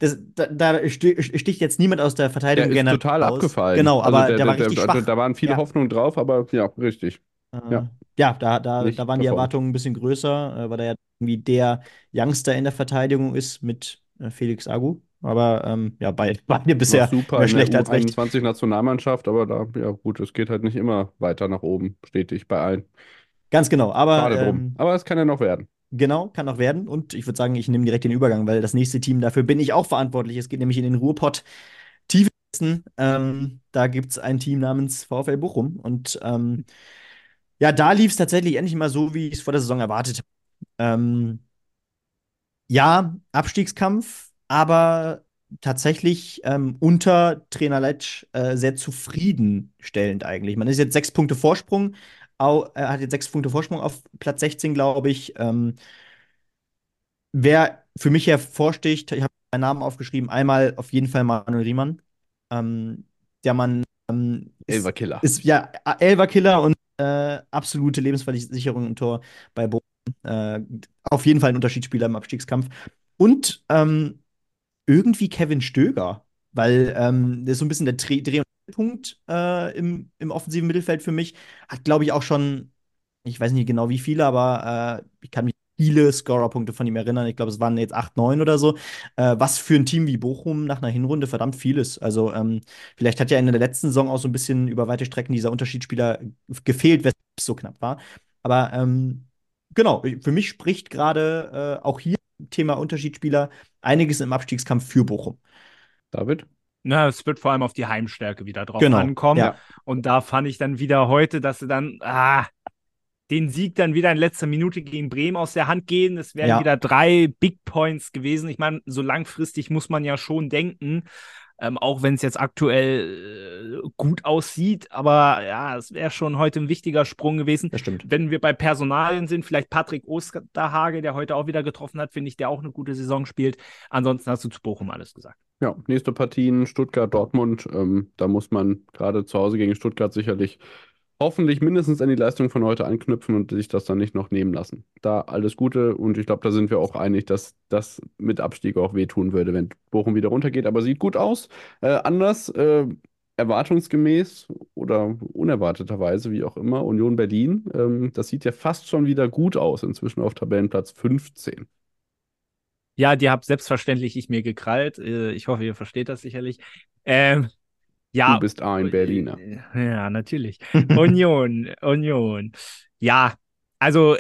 da sticht jetzt niemand aus der Der Verteidigung ist generell total raus. abgefallen. Genau, Also aber der war richtig schwach. da waren viele Ja. Hoffnungen drauf, aber ja, richtig. Äh, Ja, ja, da nicht waren die performt. Erwartungen ein bisschen größer, weil er ja irgendwie der Youngster in der Verteidigung ist mit Felix Agu. Aber ja, beide War bisher super mehr in der schlecht als recht. U21-Nationalmannschaft, aber da, ja gut, es geht halt nicht immer weiter nach oben, stetig bei allen. Ganz genau. Aber Schade drum. Aber es kann ja noch werden. genau, kann auch werden. Und ich würde sagen, ich nehme direkt den Übergang, weil das nächste Team, dafür bin ich auch verantwortlich. Es geht nämlich in den Ruhrpott tief im Westen. Da gibt es ein Team namens VfL Bochum. Und ja, da lief es tatsächlich endlich mal so, wie ich es vor der Saison erwartet habe. Ähm, ja, Abstiegskampf, aber tatsächlich unter Trainer Letsch sehr zufriedenstellend eigentlich. Man ist jetzt 6 Punkte Vorsprung, hat jetzt 6 Punkte Vorsprung auf Platz 16, glaube ich. Wer für mich hervorsticht, ich habe meinen Namen aufgeschrieben, einmal auf jeden Fall Manuel Riemann. Der Mann Elverkiller. ist ja Elverkiller und absolute Lebensversicherung im Tor bei Bochum. Äh, auf jeden Fall ein Unterschiedsspieler im Abstiegskampf. Und irgendwie Kevin Stöger, weil der ist so ein bisschen der Dreh- und Punkt im offensiven Mittelfeld für mich. Hat, glaube ich, auch schon, ich weiß nicht genau wie viele, aber ich kann mich viele Scorerpunkte von ihm erinnern. Ich glaube, es waren jetzt 8, 9 oder so. Was für ein Team wie Bochum nach einer Hinrunde verdammt viel ist. Also, vielleicht hat ja in der letzten Saison auch so ein bisschen über weite Strecken dieser Unterschiedsspieler gefehlt, weshalb es so knapp war. Aber genau, für mich spricht gerade auch hier Thema Unterschiedsspieler einiges im Abstiegskampf für Bochum. David? Na, es wird vor allem auf die Heimstärke wieder drauf Genau, ankommen. ja. Ja. Und da fand ich dann wieder heute, dass sie dann den Sieg dann wieder in letzter Minute gegen Bremen aus der Hand gehen. Es wären Ja. wieder 3 Big Points gewesen. Ich meine, so langfristig muss man ja schon denken, auch wenn es jetzt aktuell gut aussieht. Aber ja, es wäre schon heute ein wichtiger Sprung gewesen. Das stimmt. Wenn wir bei Personalien sind, vielleicht Patrick Osterhage, der heute auch wieder getroffen hat, finde ich, der auch eine gute Saison spielt. Ansonsten hast du zu Bochum alles gesagt. Ja, nächste Partien Stuttgart, Dortmund. Da muss man gerade zu Hause gegen Stuttgart sicherlich hoffentlich mindestens an die Leistung von heute anknüpfen und sich das dann nicht noch nehmen lassen. Da alles Gute und ich glaube, da sind wir auch einig, dass das mit Abstieg auch wehtun würde, wenn Bochum wieder runtergeht. Aber sieht gut aus. Anders, erwartungsgemäß oder unerwarteterweise, wie auch immer, Union Berlin. Das sieht ja fast schon wieder gut aus, inzwischen auf Tabellenplatz 15. Ja, die habe selbstverständlich ich mir gekrallt. Ich hoffe, ihr versteht das sicherlich. Ähm, Du ja, bist ein Berliner. ja, natürlich. Union. Ja, also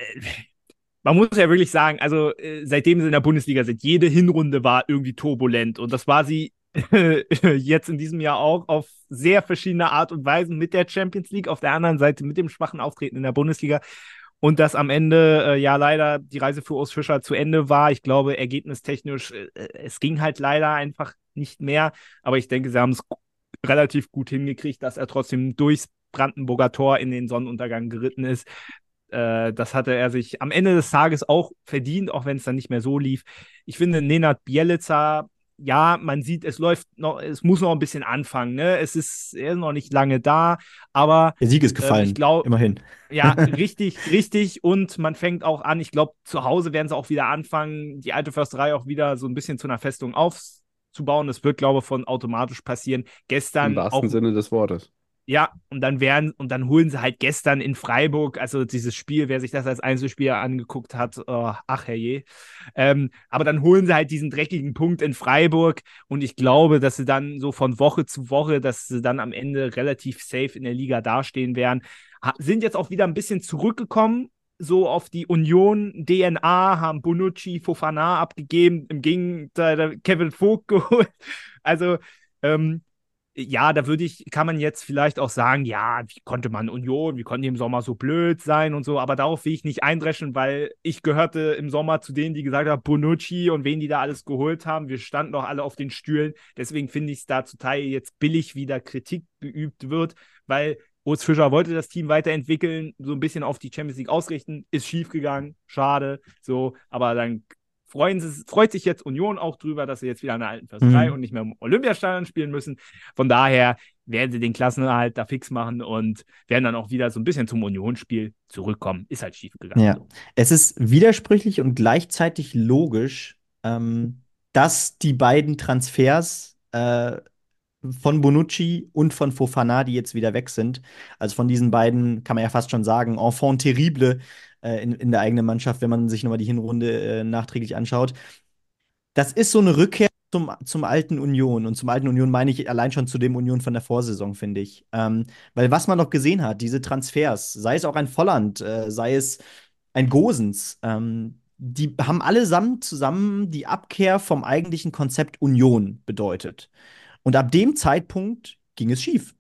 man muss ja wirklich sagen, also seitdem sie in der Bundesliga sind, jede Hinrunde war irgendwie turbulent und das war sie jetzt in diesem Jahr auch auf sehr verschiedene Art und Weisen mit der Champions League, auf der anderen Seite mit dem schwachen Auftreten in der Bundesliga. und dass am Ende ja leider die Reise für Urs Fischer zu Ende war. Ich glaube, ergebnistechnisch, es ging halt leider einfach nicht mehr, aber ich denke, sie haben es relativ gut hingekriegt, dass er trotzdem durchs Brandenburger Tor in den Sonnenuntergang geritten ist. Das hatte er sich am Ende des Tages auch verdient, auch wenn es dann nicht mehr so lief. Ich finde, Nenad Bjelica, ja, man sieht, es läuft noch, es muss noch ein bisschen anfangen, ne? Er ist noch nicht lange da, aber Der Sieg ist gefallen, ich glaube, immerhin. ja, richtig, richtig. Und man fängt auch an, ich glaube, zu Hause werden sie auch wieder anfangen, die alte Försterei auch wieder so ein bisschen zu einer Festung aufzubauen. Das wird, glaube ich, von automatisch passieren. Im Gestern wahrsten auch. Sinne des Wortes. Ja, und dann holen sie halt gestern in Freiburg, also dieses Spiel, wer sich das als Einzelspieler angeguckt hat, ach herrje. Aber dann holen sie halt diesen dreckigen Punkt in Freiburg und ich glaube, dass sie dann so von Woche zu Woche, dass sie dann am Ende relativ safe in der Liga dastehen werden. Sind jetzt auch wieder ein bisschen zurückgekommen, so auf die Union-DNA, haben Bonucci, Fofana abgegeben, im Gegenteil Kevin Vogt geholt. Also, ja, kann man jetzt vielleicht auch sagen, ja, wie konnte man Union, wie konnten die im Sommer so blöd sein und so, aber darauf will ich nicht eindreschen, weil ich gehörte im Sommer zu denen, die gesagt haben, Bonucci und wen die da alles geholt haben. Wir standen doch alle auf den Stühlen. Deswegen finde ich es da zu Teil jetzt billig, wie da Kritik geübt wird, weil Urs Fischer wollte das Team weiterentwickeln, so ein bisschen auf die Champions League ausrichten, ist schiefgegangen, schade, so, aber dann freut sich jetzt Union auch drüber, dass sie jetzt wieder an der alten Försterei und nicht mehr im Olympiastadion spielen müssen. Von daher werden sie den Klassenerhalt da fix machen und werden dann auch wieder so ein bisschen zum Unionsspiel zurückkommen. Ist halt schief gegangen. Ja, So. es ist widersprüchlich und gleichzeitig logisch, dass die beiden Transfers von Bonucci und von Fofana, die jetzt wieder weg sind, also von diesen beiden kann man ja fast schon sagen, Enfant terrible in der eigenen Mannschaft, wenn man sich nochmal die Hinrunde nachträglich anschaut. Das ist so eine Rückkehr zum alten Union. Und zum alten Union meine ich allein schon zu dem Union von der Vorsaison, finde ich. Weil was man noch gesehen hat, diese Transfers, sei es auch ein Volland, sei es ein Gosens, die haben allesamt zusammen die Abkehr vom eigentlichen Konzept Union bedeutet. Und ab dem Zeitpunkt ging es schief.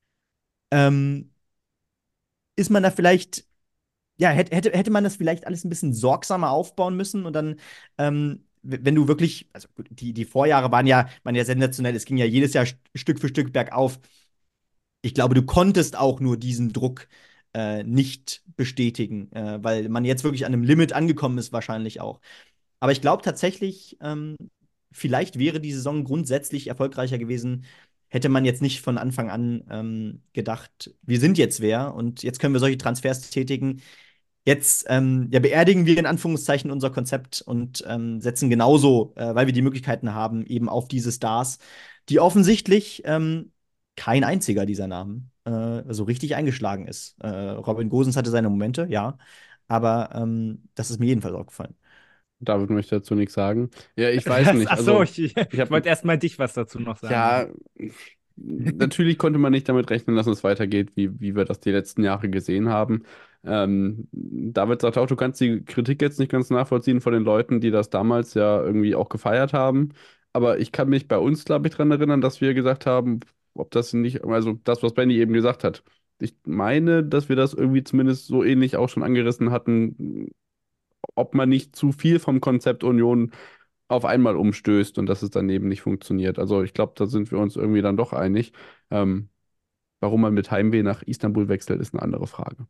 Ähm, ist man da vielleicht, ja, hätte man das vielleicht alles ein bisschen sorgsamer aufbauen müssen und dann, wenn du wirklich, also gut, die Vorjahre waren ja sensationell, es ging ja jedes Jahr Stück für Stück bergauf. Ich glaube, du konntest auch nur diesen Druck nicht bestätigen, weil man jetzt wirklich an einem Limit angekommen ist, wahrscheinlich auch. Aber ich glaube tatsächlich, vielleicht wäre die Saison grundsätzlich erfolgreicher gewesen, hätte man jetzt nicht von Anfang an gedacht, wir sind jetzt wer und jetzt können wir solche Transfers tätigen. Jetzt ja, beerdigen wir in Anführungszeichen unser Konzept und setzen genauso, weil wir die Möglichkeiten haben, eben auf diese Stars, die offensichtlich kein einziger dieser Namen so richtig eingeschlagen ist. Robin Gosens hatte seine Momente, ja, aber das ist mir jedenfalls aufgefallen. David möchte dazu nichts sagen. Ja, ich weiß nicht. Achso, Also, ich ich wollte erst mal dich was dazu noch sagen. ja, natürlich konnte man nicht damit rechnen, dass es weitergeht, wie wir das die letzten Jahre gesehen haben. David sagt auch, du kannst die Kritik jetzt nicht ganz nachvollziehen von den Leuten, die das damals ja irgendwie auch gefeiert haben. Aber ich kann mich bei uns, glaube ich, daran erinnern, dass wir gesagt haben, ob das nicht, also das, was Benny eben gesagt hat. Ich meine, dass wir das irgendwie zumindest so ähnlich auch schon angerissen hatten, ob man nicht zu viel vom Konzept Union auf einmal umstößt und dass es dann eben nicht funktioniert. Also ich glaube, da sind wir uns irgendwie dann doch einig. Warum man mit Heimweh nach Istanbul wechselt, ist eine andere Frage.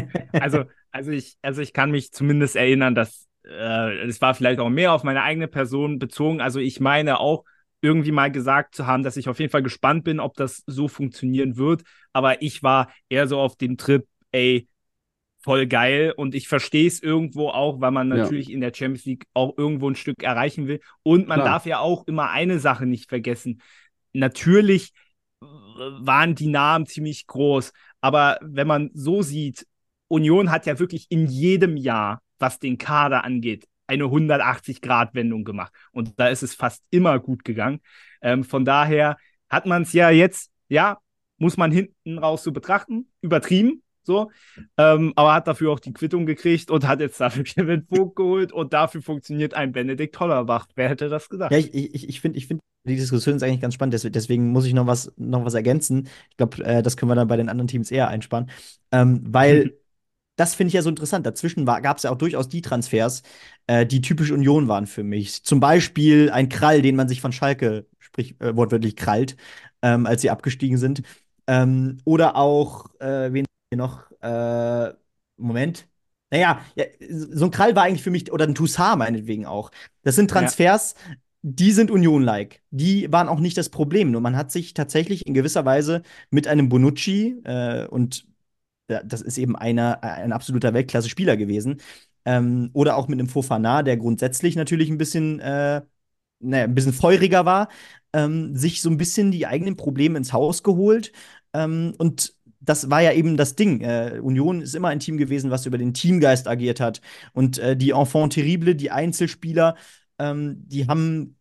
Also ich kann mich zumindest erinnern, dass es war vielleicht auch mehr auf meine eigene Person bezogen. Also ich meine auch irgendwie mal gesagt zu haben, dass ich auf jeden Fall gespannt bin, ob das so funktionieren wird. Aber ich war eher so auf dem Trip, ey, voll geil und ich verstehe es irgendwo auch, weil man Ja, natürlich in der Champions League auch irgendwo ein Stück erreichen will. Und man klar. darf ja auch immer eine Sache nicht vergessen. Natürlich waren die Namen ziemlich groß, aber wenn man so sieht, Union hat ja wirklich in jedem Jahr, was den Kader angeht, eine 180-Grad-Wendung gemacht. Und da ist es fast immer gut gegangen. Von daher hat man es ja jetzt, ja, muss man hinten raus so betrachten, übertrieben, so, aber hat dafür auch die Quittung gekriegt und hat jetzt dafür Kevin Vogt geholt und dafür funktioniert ein Benedikt Hollerbach. Wer hätte das gedacht? Ja, ich find, die Diskussion ist eigentlich ganz spannend, deswegen muss ich noch was ergänzen. Ich glaube, das können wir dann bei den anderen Teams eher einsparen. Weil das finde ich ja so interessant. Dazwischen gab es ja auch durchaus die Transfers, die typisch Union waren für mich. Zum Beispiel ein Krall, den man sich von Schalke, sprich wortwörtlich krallt, als sie abgestiegen sind. Oder auch, wen wir noch? Moment. Naja, ja, so ein Krall war eigentlich für mich, oder ein Toussaint meinetwegen auch. Das sind Ja. Transfers, die sind Union-like. Die waren auch nicht das Problem. Nur man hat sich tatsächlich in gewisser Weise mit einem Bonucci und ja, das ist eben ein absoluter Weltklasse-Spieler gewesen. Oder auch mit einem Fofana, der grundsätzlich natürlich ein bisschen feuriger war, sich so ein bisschen die eigenen Probleme ins Haus geholt. Und das war ja eben das Ding. Union ist immer ein Team gewesen, was über den Teamgeist agiert hat. Und die Enfants terribles, die Einzelspieler, die haben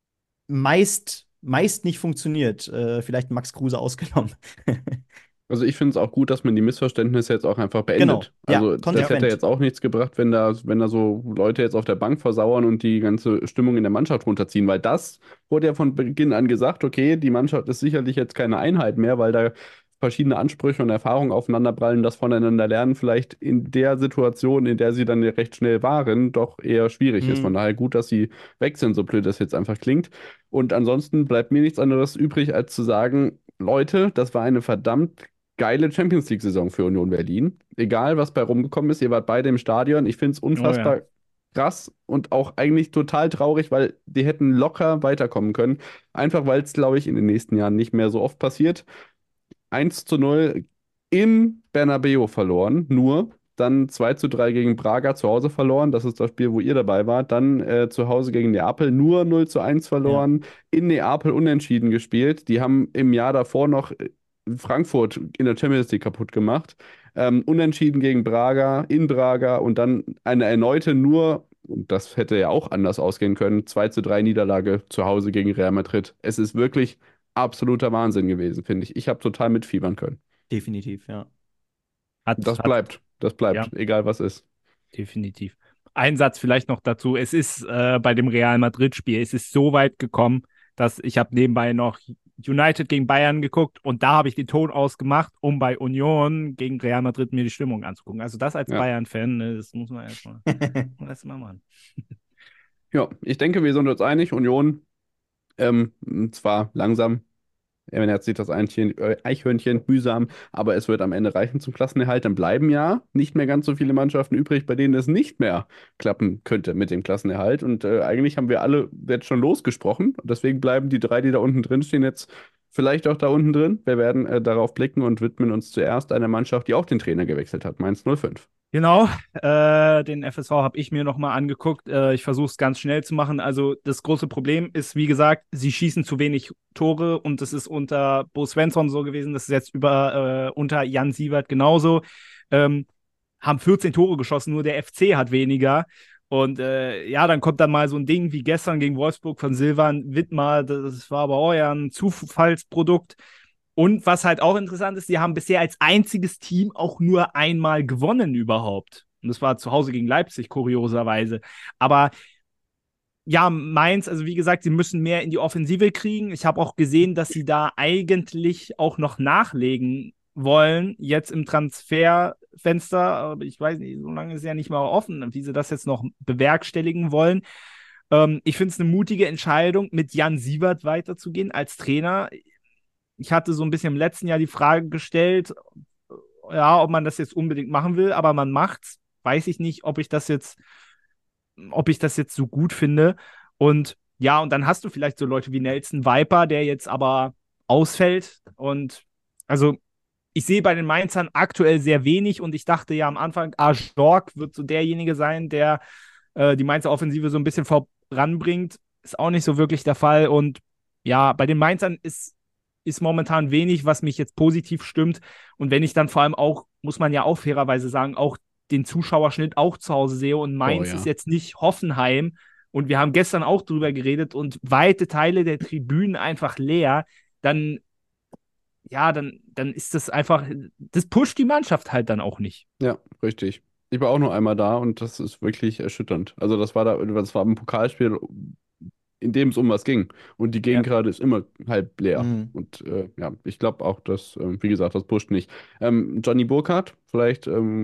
meist nicht funktioniert. Vielleicht Max Kruse ausgenommen. Also ich finde es auch gut, dass man die Missverständnisse jetzt auch einfach Genau, beendet. ja, Also das hätte konsequent. jetzt auch nichts gebracht, wenn da so Leute jetzt auf der Bank versauern und die ganze Stimmung in der Mannschaft runterziehen, weil das wurde ja von Beginn an gesagt, okay, die Mannschaft ist sicherlich jetzt keine Einheit mehr, weil da verschiedene Ansprüche und Erfahrungen aufeinanderprallen, das voneinander lernen vielleicht in der Situation, in der sie dann ja recht schnell waren, doch eher schwierig ist. Von Mhm. daher gut, dass sie weg sind, so blöd das jetzt einfach klingt. Und ansonsten bleibt mir nichts anderes übrig, als zu sagen, Leute, das war eine verdammt geile Champions League-Saison für Union Berlin. Egal, was bei rumgekommen ist, ihr wart beide im Stadion. Ich finde es Oh ja. unfassbar krass und auch eigentlich total traurig, weil die hätten locker weiterkommen können. Einfach weil es, glaube ich, in den nächsten Jahren nicht mehr so oft passiert. 1:0 im Bernabeu verloren, nur. Dann 2:3 gegen Braga zu Hause verloren. Das ist das Spiel, wo ihr dabei wart. Dann zu Hause gegen Neapel nur 0:1 Ja. verloren. In Neapel unentschieden gespielt. Die haben im Jahr davor noch Frankfurt in der Champions League kaputt gemacht. Unentschieden gegen Braga, in Braga und dann eine erneute und das hätte ja auch anders ausgehen können, 2:3 Niederlage zu Hause gegen Real Madrid. Es ist wirklich absoluter Wahnsinn gewesen, finde ich. Ich habe total mitfiebern können. Definitiv, ja. Das Ja, bleibt, egal was ist. definitiv. Ein Satz vielleicht noch dazu. Es ist bei dem Real Madrid-Spiel, es ist so weit gekommen, dass ich habe nebenbei noch United gegen Bayern geguckt und da habe ich den Ton ausgemacht, um bei Union gegen Real Madrid mir die Stimmung anzugucken. Also das als Ja. Bayern-Fan, ne, das muss man erstmal machen. Ja, ich denke, wir sind uns einig. Union, zwar langsam, ernährt sich das Eichhörnchen mühsam, aber es wird am Ende reichen zum Klassenerhalt. Dann bleiben ja nicht mehr ganz so viele Mannschaften übrig, bei denen es nicht mehr klappen könnte mit dem Klassenerhalt. Und eigentlich haben wir alle jetzt schon losgesprochen. Deswegen bleiben die drei, die da unten drin stehen, jetzt vielleicht auch da unten drin. Wir werden darauf blicken und widmen uns zuerst einer Mannschaft, die auch den Trainer gewechselt hat, Mainz 05. Genau, den FSV habe ich mir nochmal angeguckt. Ich versuche es ganz schnell zu machen. Also das große Problem ist, wie gesagt, sie schießen zu wenig Tore und das ist unter Bo Svensson so gewesen, das ist jetzt unter Jan Siewert genauso. Haben 14 Tore geschossen, nur der FC hat weniger. Und ja, dann kommt dann mal so ein Ding wie gestern gegen Wolfsburg von Silvan Wittmar. Das war aber auch ja ein Zufallsprodukt. Und was halt auch interessant ist, die haben bisher als einziges Team auch nur einmal gewonnen überhaupt. Und das war zu Hause gegen Leipzig, kurioserweise. Aber ja, Mainz, also wie gesagt, sie müssen mehr in die Offensive kriegen. Ich habe auch gesehen, dass sie da eigentlich auch noch nachlegen wollen, jetzt im Transferfenster. Aber ich weiß nicht, so lange ist ja nicht mal offen, wie sie das jetzt noch bewerkstelligen wollen. Ich finde es eine mutige Entscheidung, mit Jan Siewert weiterzugehen als Trainer. Ich hatte so ein bisschen im letzten Jahr die Frage gestellt, ja, ob man das jetzt unbedingt machen will, aber man macht's. Weiß ich nicht, ob ich das jetzt so gut finde. Und ja, und dann hast du vielleicht so Leute wie Nelson Viper, der jetzt aber ausfällt. Und also ich sehe bei den Mainzern aktuell sehr wenig und ich dachte ja am Anfang, Jorg wird so derjenige sein, der die Mainzer Offensive so ein bisschen voranbringt. Ist auch nicht so wirklich der Fall. Und ja, bei den Mainzern ist momentan wenig, was mich jetzt positiv stimmt. Und wenn ich dann vor allem auch, muss man ja auch fairerweise sagen, auch den Zuschauerschnitt auch zu Hause sehe und Mainz ist jetzt nicht Hoffenheim und wir haben gestern auch drüber geredet und weite Teile der Tribünen einfach leer, dann ja, dann ist das einfach, das pusht die Mannschaft halt dann auch nicht. Ja, richtig. Ich war auch nur einmal da und das ist wirklich erschütternd. Also das war ein Pokalspiel, in dem es um was ging. Und die Ja. Gegend gerade ist immer halb leer. Mhm. Und ja, ich glaube auch, dass, wie gesagt, das pusht nicht. Johnny Burkhardt, vielleicht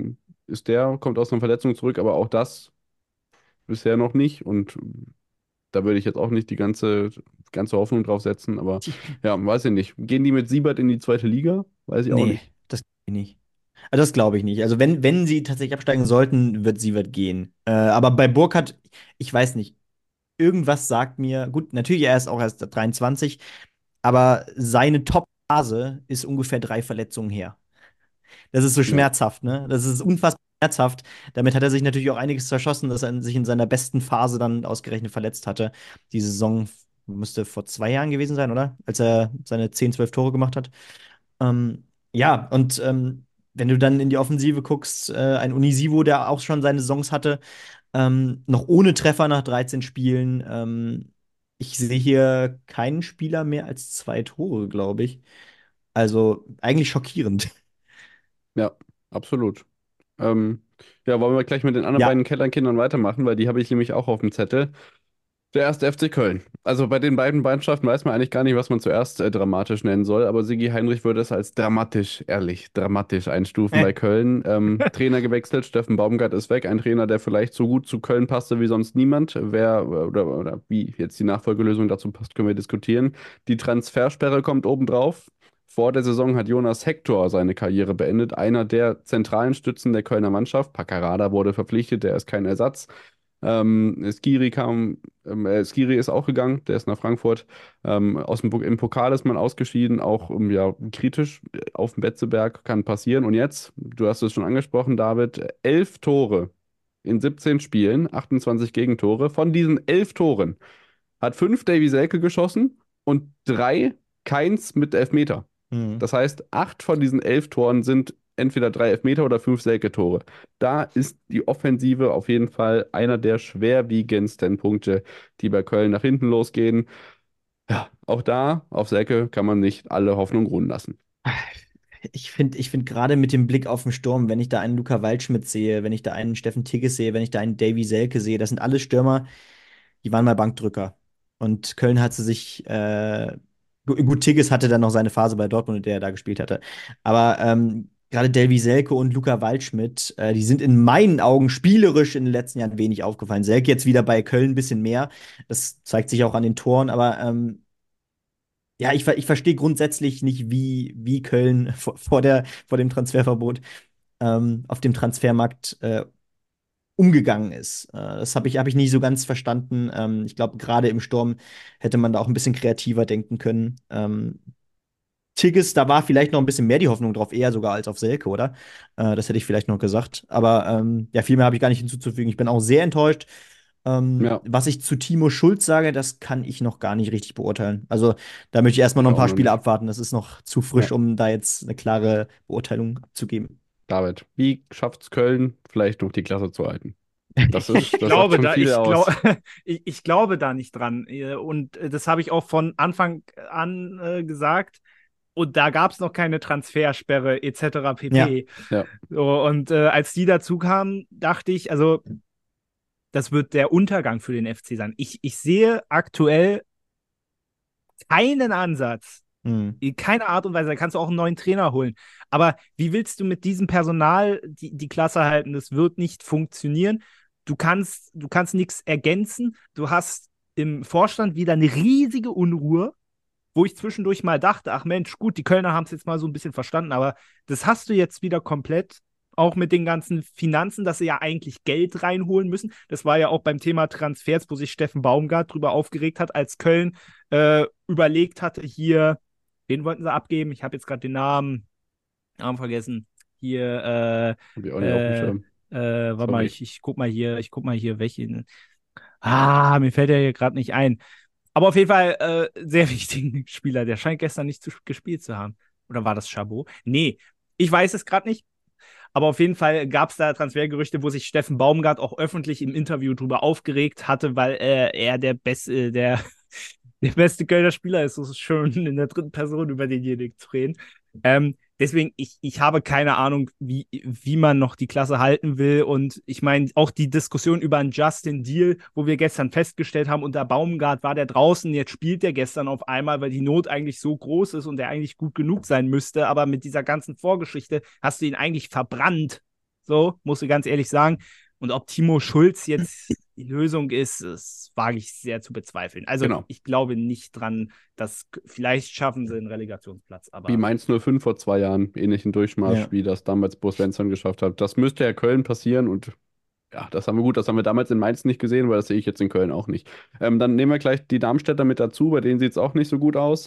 kommt aus einer Verletzung zurück, aber auch das bisher noch nicht. Und da würde ich jetzt auch nicht die ganze Hoffnung drauf setzen, aber ja, weiß ich nicht. Gehen die mit Siebert in die zweite Liga? Weiß ich auch Nee, nicht. das glaube ich nicht. Also das glaube ich nicht. Also wenn sie tatsächlich absteigen sollten, wird Sievert gehen. Aber bei Burkhardt, ich weiß nicht, irgendwas sagt mir, gut, natürlich, er ist auch erst 23, aber seine Top-Phase ist ungefähr 3 Verletzungen her. Das ist so Ja, schmerzhaft, ne? Das ist unfassbar schmerzhaft. Damit hat er sich natürlich auch einiges zerschossen, dass er sich in seiner besten Phase dann ausgerechnet verletzt hatte. Die Saison müsste vor 2 Jahren gewesen sein, oder? Als er seine 10, 12 Tore gemacht hat. Ja, und wenn du dann in die Offensive guckst, ein Unisivo, der auch schon seine Saisons hatte, noch ohne Treffer nach 13 Spielen. Ich sehe hier keinen Spieler mehr als 2 Tore, glaube ich. Also eigentlich schockierend. ja, absolut. Ähm, ja, wollen wir gleich mit den anderen Ja, beiden Kellernkindern weitermachen, weil die habe ich nämlich auch auf dem Zettel. Der erste FC Köln. Also bei den beiden Mannschaften weiß man eigentlich gar nicht, was man zuerst dramatisch nennen soll, aber Sigi Heinrich würde es als dramatisch, ehrlich, dramatisch einstufen bei Köln. Trainer gewechselt, Steffen Baumgart ist weg, ein Trainer, der vielleicht so gut zu Köln passte wie sonst niemand. Wer oder wie jetzt die Nachfolgelösung dazu passt, können wir diskutieren. Die Transfersperre kommt obendrauf. Vor der Saison hat Jonas Hector seine Karriere beendet, einer der zentralen Stützen der Kölner Mannschaft. Paccarada wurde verpflichtet, der ist kein Ersatz. Skiri ist auch gegangen, der ist nach Frankfurt. Im Pokal ist man ausgeschieden, auch ja, kritisch auf dem Betzeberg kann passieren. Und jetzt, du hast es schon angesprochen, David, 11 Tore in 17 Spielen, 28 Gegentore. Von diesen 11 Toren hat 5 Davy Selke geschossen und 3 keins mit Elfmeter. Mhm. Das heißt, 8 von diesen 11 Toren sind entweder 3 Elfmeter oder 5 Selke-Tore. Da ist die Offensive auf jeden Fall einer der schwerwiegendsten Punkte, die bei Köln nach hinten losgehen. Ja, auch da auf Selke kann man nicht alle Hoffnung ruhen lassen. Ich find gerade mit dem Blick auf den Sturm, wenn ich da einen Luca Waldschmidt sehe, wenn ich da einen Steffen Tigges sehe, wenn ich da einen Davy Selke sehe, das sind alles Stürmer, die waren mal Bankdrücker. Und Köln hat sie sich, gut, Tigges hatte dann noch seine Phase bei Dortmund, in der er da gespielt hatte. Aber gerade Davy Selke und Luca Waldschmidt, die sind in meinen Augen spielerisch in den letzten Jahren wenig aufgefallen. Selke jetzt wieder bei Köln ein bisschen mehr. Das zeigt sich auch an den Toren, aber ja, ich verstehe grundsätzlich nicht, wie Köln vor dem Transferverbot auf dem Transfermarkt umgegangen ist. Das hab ich nicht so ganz verstanden. Ich glaube, gerade im Sturm hätte man da auch ein bisschen kreativer denken können. Tigges, da war vielleicht noch ein bisschen mehr die Hoffnung drauf, eher sogar als auf Selke, oder? Das hätte ich vielleicht noch gesagt. Aber ja, viel mehr habe ich gar nicht hinzuzufügen. Ich bin auch sehr enttäuscht. Ja, Was ich zu Timo Schulz sage, das kann ich noch gar nicht richtig beurteilen. Also, da möchte ich erstmal noch ich ein auch paar noch Spiele nicht. abwarten. Das ist noch zu Ja, frisch, um da jetzt eine klare Beurteilung abzugeben. David, wie schafft es Köln, vielleicht noch die Klasse zu halten? Ich Das sagt glaube schon da, viel aus. ich glaube da nicht dran. Und das habe ich auch von Anfang an gesagt. Und da gab es noch keine Transfersperre etc. Ja. pp. Ja, So, und als die dazu kamen, dachte ich, also das wird der Untergang für den FC sein. Ich sehe aktuell keinen Ansatz, Hm. in keiner Art und Weise. Da kannst du auch einen neuen Trainer holen. Aber wie willst du mit diesem Personal die Klasse halten? Das wird nicht funktionieren. Du kannst nichts ergänzen. Du hast im Vorstand wieder eine riesige Unruhe, wo ich zwischendurch mal dachte, ach Mensch, gut, die Kölner haben es jetzt mal so ein bisschen verstanden, aber das hast du jetzt wieder komplett, auch mit den ganzen Finanzen, dass sie ja eigentlich Geld reinholen müssen. Das war ja auch beim Thema Transfers, wo sich Steffen Baumgart drüber aufgeregt hat, als Köln überlegt hatte, hier, wen wollten sie abgeben? Ich habe jetzt gerade den Namen vergessen. Hier, hab ich auch nicht auf dem Schirm. warte mal, Sorry. ich guck mal hier, welche. Mir fällt der hier gerade nicht ein. Aber auf jeden Fall sehr wichtigen Spieler. Der scheint gestern nicht gespielt zu haben. Oder war das Chabot? Nee, ich weiß es gerade nicht. Aber auf jeden Fall gab es da Transfergerüchte, wo sich Steffen Baumgart auch öffentlich im Interview drüber aufgeregt hatte, weil er der beste Kölner Spieler ist. So ist es schön, in der dritten Person über denjenigen zu reden. Deswegen, ich habe keine Ahnung, wie man noch die Klasse halten will. Und ich meine, auch die Diskussion über einen Justin Deal, wo wir gestern festgestellt haben, unter Baumgart war der draußen, jetzt spielt der gestern auf einmal, weil die Not eigentlich so groß ist und der eigentlich gut genug sein müsste. Aber mit dieser ganzen Vorgeschichte hast du ihn eigentlich verbrannt. so, musst du ganz ehrlich sagen. Und ob Timo Schulz jetzt die Lösung ist, das wage ich sehr zu bezweifeln. Also Genau. ich glaube nicht dran, dass vielleicht schaffen sie einen Relegationsplatz. Aber Wie Mainz 05 vor 2 Jahren, ähnlichen Durchmarsch, Ja. wie das damals Bo Svensson geschafft hat. Das müsste ja Köln passieren und ja, das haben wir damals in Mainz nicht gesehen, weil das sehe ich jetzt in Köln auch nicht. Dann nehmen wir gleich die Darmstädter mit dazu, bei denen sieht es auch nicht so gut aus.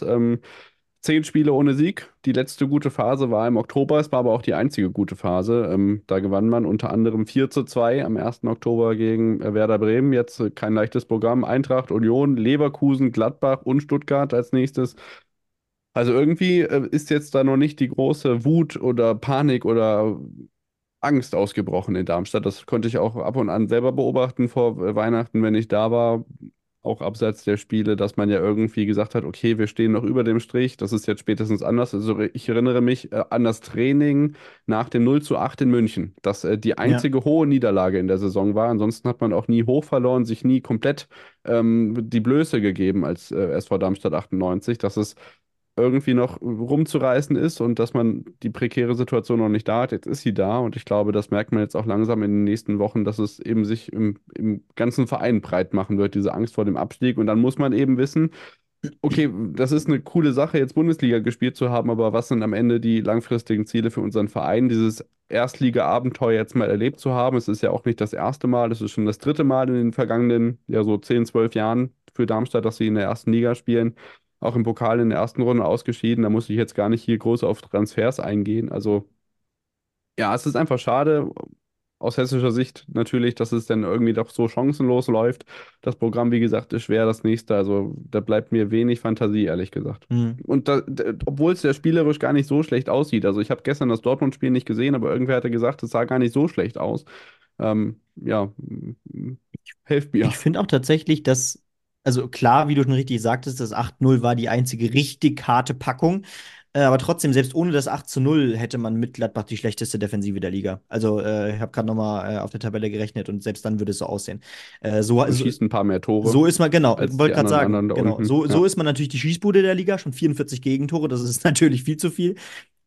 10 Spiele ohne Sieg. Die letzte gute Phase war im Oktober, es war aber auch die einzige gute Phase. Da gewann man unter anderem 4:2 am 1. Oktober gegen Werder Bremen. Jetzt kein leichtes Programm. Eintracht, Union, Leverkusen, Gladbach und Stuttgart als nächstes. Also irgendwie ist jetzt da noch nicht die große Wut oder Panik oder Angst ausgebrochen in Darmstadt. Das konnte ich auch ab und an selber beobachten vor Weihnachten, wenn ich da war, auch abseits der Spiele, dass man ja irgendwie gesagt hat, okay, wir stehen noch über dem Strich, das ist jetzt spätestens anders. Also ich erinnere mich an das Training nach dem 0:8 in München, das die Ja. einzige hohe Niederlage in der Saison war. Ansonsten hat man auch nie hoch verloren, sich nie komplett die Blöße gegeben als SV Darmstadt 98. Das ist irgendwie noch rumzureißen ist und dass man die prekäre Situation noch nicht da hat. Jetzt ist sie da und ich glaube, das merkt man jetzt auch langsam in den nächsten Wochen, dass es eben sich im ganzen Verein breit machen wird, diese Angst vor dem Abstieg. Und dann muss man eben wissen, okay, das ist eine coole Sache, jetzt Bundesliga gespielt zu haben, aber was sind am Ende die langfristigen Ziele für unseren Verein? Dieses Erstliga-Abenteuer jetzt mal erlebt zu haben. Es ist ja auch nicht das erste Mal, es ist schon das dritte Mal in den vergangenen, ja, so 10, 12 Jahren für Darmstadt, dass sie in der ersten Liga spielen. Auch im Pokal in der ersten Runde ausgeschieden. Da muss ich jetzt gar nicht hier groß auf Transfers eingehen. Also, ja, es ist einfach schade, aus hessischer Sicht natürlich, dass es dann irgendwie doch so chancenlos läuft. Das Programm, wie gesagt, ist schwer, das nächste. Also da bleibt mir wenig Fantasie, ehrlich gesagt. Mhm. Und obwohl es ja spielerisch gar nicht so schlecht aussieht. Also ich habe gestern das Dortmund-Spiel nicht gesehen, aber irgendwer hatte gesagt, es sah gar nicht so schlecht aus. Ja, helft mir. Ich finde auch tatsächlich, dass, also klar, wie du schon richtig sagtest, das 8:0 war die einzige richtig harte Packung. Aber trotzdem, selbst ohne das 8:0 hätte man mit Gladbach die schlechteste Defensive der Liga. Also, ich habe gerade noch mal auf der Tabelle gerechnet und selbst dann würde es so aussehen. Man schießt ein paar mehr So Tore ist man, genau, als wollte die gerade sagen, anderen da genau. unten. So Ja. ist man natürlich die Schießbude der Liga, schon 44 Gegentore, das ist natürlich viel zu viel.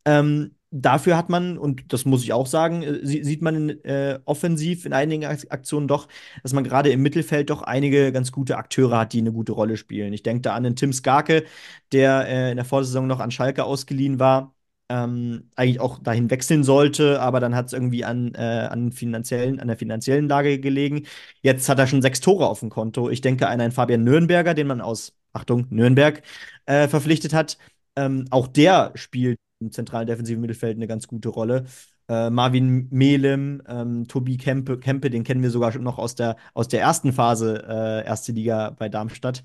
Dafür hat man, und das muss ich auch sagen, sieht man offensiv in einigen Aktionen doch, dass man gerade im Mittelfeld doch einige ganz gute Akteure hat, die eine gute Rolle spielen. Ich denke da an den Tim Skarke, der in der Vorsaison noch an Schalke ausgeliehen war, eigentlich auch dahin wechseln sollte, aber dann hat es irgendwie an der finanziellen Lage gelegen. Jetzt hat er schon 6 Tore auf dem Konto. Ich denke an einen Fabian Nürnberger, den man aus, Achtung, Nürnberg verpflichtet hat. Auch der spielt im zentralen defensiven Mittelfeld eine ganz gute Rolle. Marvin Melem, Tobi Kempe, den kennen wir sogar schon noch aus der ersten Phase, erste Liga bei Darmstadt.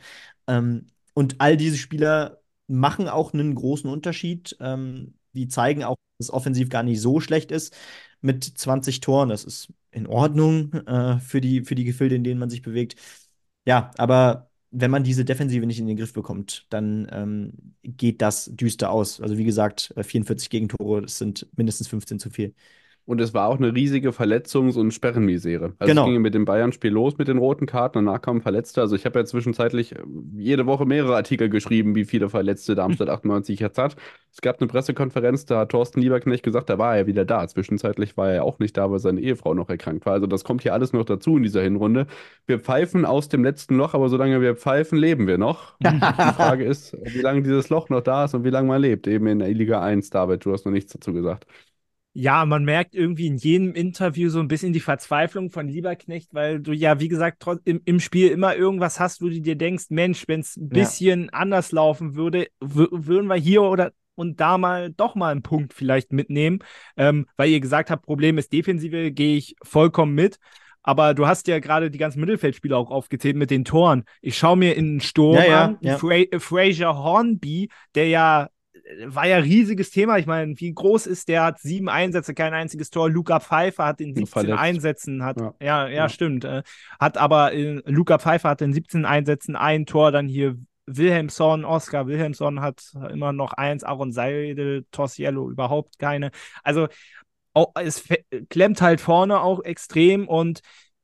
Und all diese Spieler machen auch einen großen Unterschied. Die zeigen auch, dass es offensiv gar nicht so schlecht ist mit 20 Toren. Das ist in Ordnung für die Gefilde, in denen man sich bewegt. Ja, aber wenn man diese Defensive nicht in den Griff bekommt, dann geht das düster aus. Also wie gesagt, 44 Gegentore, das sind mindestens 15 zu viel. Und es war auch eine riesige Verletzungs- und Sperrenmisere. Also es ging ja Genau. mit dem Bayern-Spiel los mit den roten Karten, danach kamen Verletzte. Also ich habe ja zwischenzeitlich jede Woche mehrere Artikel geschrieben, wie viele Verletzte Darmstadt 98 jetzt hat. Es gab eine Pressekonferenz, da hat Thorsten Lieberknecht gesagt, da war er wieder da. Zwischenzeitlich war er ja auch nicht da, weil seine Ehefrau noch erkrankt war. Also das kommt hier alles noch dazu in dieser Hinrunde. Wir pfeifen aus dem letzten Loch, aber solange wir pfeifen, leben wir noch. Die Frage ist, wie lange dieses Loch noch da ist und wie lange man lebt. Eben in der Liga 1, David, du hast noch nichts dazu gesagt. ja, man merkt irgendwie in jedem Interview so ein bisschen die Verzweiflung von Lieberknecht, weil du ja, wie gesagt, im Spiel immer irgendwas hast, wo du dir denkst, Mensch, wenn es ein Ja. bisschen anders laufen würde, würden wir hier oder und da mal doch mal einen Punkt vielleicht mitnehmen. Weil ihr gesagt habt, Problem ist Defensive, gehe ich vollkommen mit. Aber du hast ja gerade die ganzen Mittelfeldspieler auch aufgezählt mit den Toren. Ich schaue mir in den Sturm Ja, an, ja. Fraser Hornby, der ja war ja riesiges Thema. Ich meine, wie groß ist der? Hat 7 Einsätze, kein einziges Tor. Luca Pfeiffer hat in 17 Verletzt. Einsätzen, Ja. stimmt. Hat aber, Luca Pfeiffer hat in 17 Einsätzen ein Tor. Dann hier Wilhelmsson, Oskar Wilhelmsson hat immer noch 1, Aaron Seidel, Torsiello überhaupt keine. Also, es klemmt halt vorne auch extrem und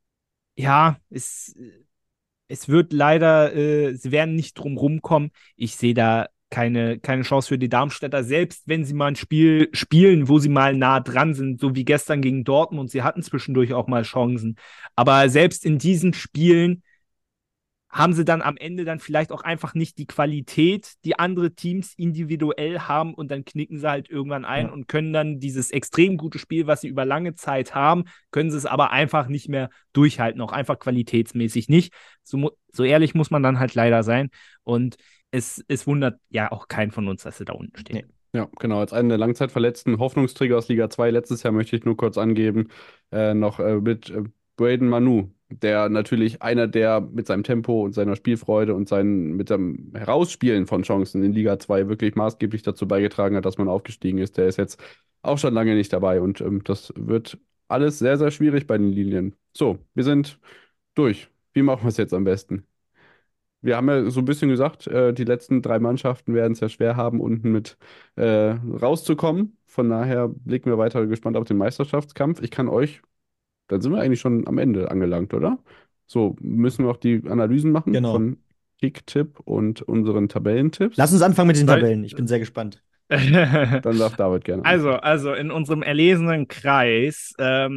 ja, es wird leider, sie werden nicht drum rumkommen. Ich sehe da keine Chance für die Darmstädter, selbst wenn sie mal ein Spiel spielen, wo sie mal nah dran sind, so wie gestern gegen Dortmund. Sie hatten zwischendurch auch mal Chancen. Aber selbst in diesen Spielen haben sie dann am Ende dann vielleicht auch einfach nicht die Qualität, die andere Teams individuell haben, und dann knicken sie halt irgendwann ein und können dann dieses extrem gute Spiel, was sie über lange Zeit haben, können sie es aber einfach nicht mehr durchhalten, auch einfach qualitätsmäßig nicht. So ehrlich muss man dann halt leider sein, und es wundert ja auch keinen von uns, dass sie da unten stehen. Nee. Ja, genau. Als einen der Langzeitverletzten Hoffnungsträger aus Liga 2 letztes Jahr möchte ich nur kurz angeben, noch mit Braden Manu, der natürlich einer, der mit seinem Tempo und seiner Spielfreude und mit seinem Herausspielen von Chancen in Liga 2 wirklich maßgeblich dazu beigetragen hat, dass man aufgestiegen ist. Der ist jetzt auch schon lange nicht dabei, und das wird alles sehr, sehr schwierig bei den Linien. So, wir sind durch. Wie machen wir es jetzt am besten? Wir haben ja so ein bisschen gesagt, die letzten 3 Mannschaften werden es ja schwer haben, unten mit rauszukommen. Von daher blicken wir weiter gespannt auf den Meisterschaftskampf. Dann sind wir eigentlich schon am Ende angelangt, oder? So, müssen wir auch die Analysen machen Genau. von Kicktipp und unseren Tabellentipps. Lass uns anfangen mit den Tabellen. Ich bin sehr gespannt. Dann darf David gerne anfangen. Also in unserem erlesenen Kreis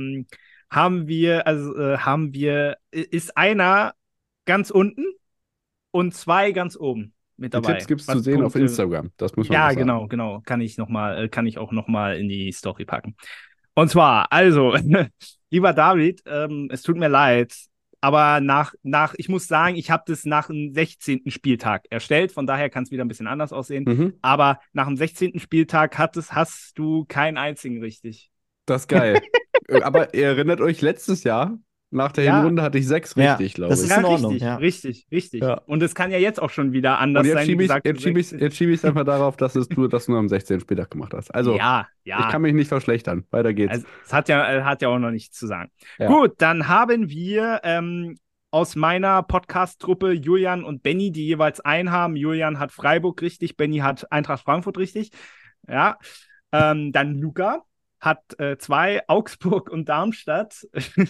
ist einer ganz unten und 2 ganz oben mit Die dabei. Tipps gibt es zu Was sehen auf Punkte- Instagram. Das muss man Ja, auch sagen. genau. Kann ich auch noch mal in die Story packen. Und zwar, also, lieber David, es tut mir leid, aber ich muss sagen, ich habe das nach dem 16. Spieltag erstellt, von daher kann es wieder ein bisschen anders aussehen. Mhm. Aber nach dem 16. Spieltag hast du keinen einzigen richtig. Das ist geil. Aber ihr erinnert euch, letztes Jahr, nach der Ja. Hinrunde, hatte ich 6 Ja, richtig, glaube das ich. ist Ja, in Ordnung, richtig, ja. richtig. Ja. Und es kann ja jetzt auch schon wieder anders Und jetzt sein. schiebe Wie ich gesagt, jetzt schieb ich's einfach darauf, dass du das nur am 16. Spieltag gemacht hast. Also, ja. ich kann mich nicht verschlechtern. Weiter geht's. Also, es hat ja auch noch nichts zu sagen. Ja. Gut, dann haben wir aus meiner Podcast-Truppe Julian und Benny, die jeweils einen haben. Julian hat Freiburg richtig, Benny hat Eintracht Frankfurt richtig. Ja. Dann Luca hat 2, Augsburg und Darmstadt.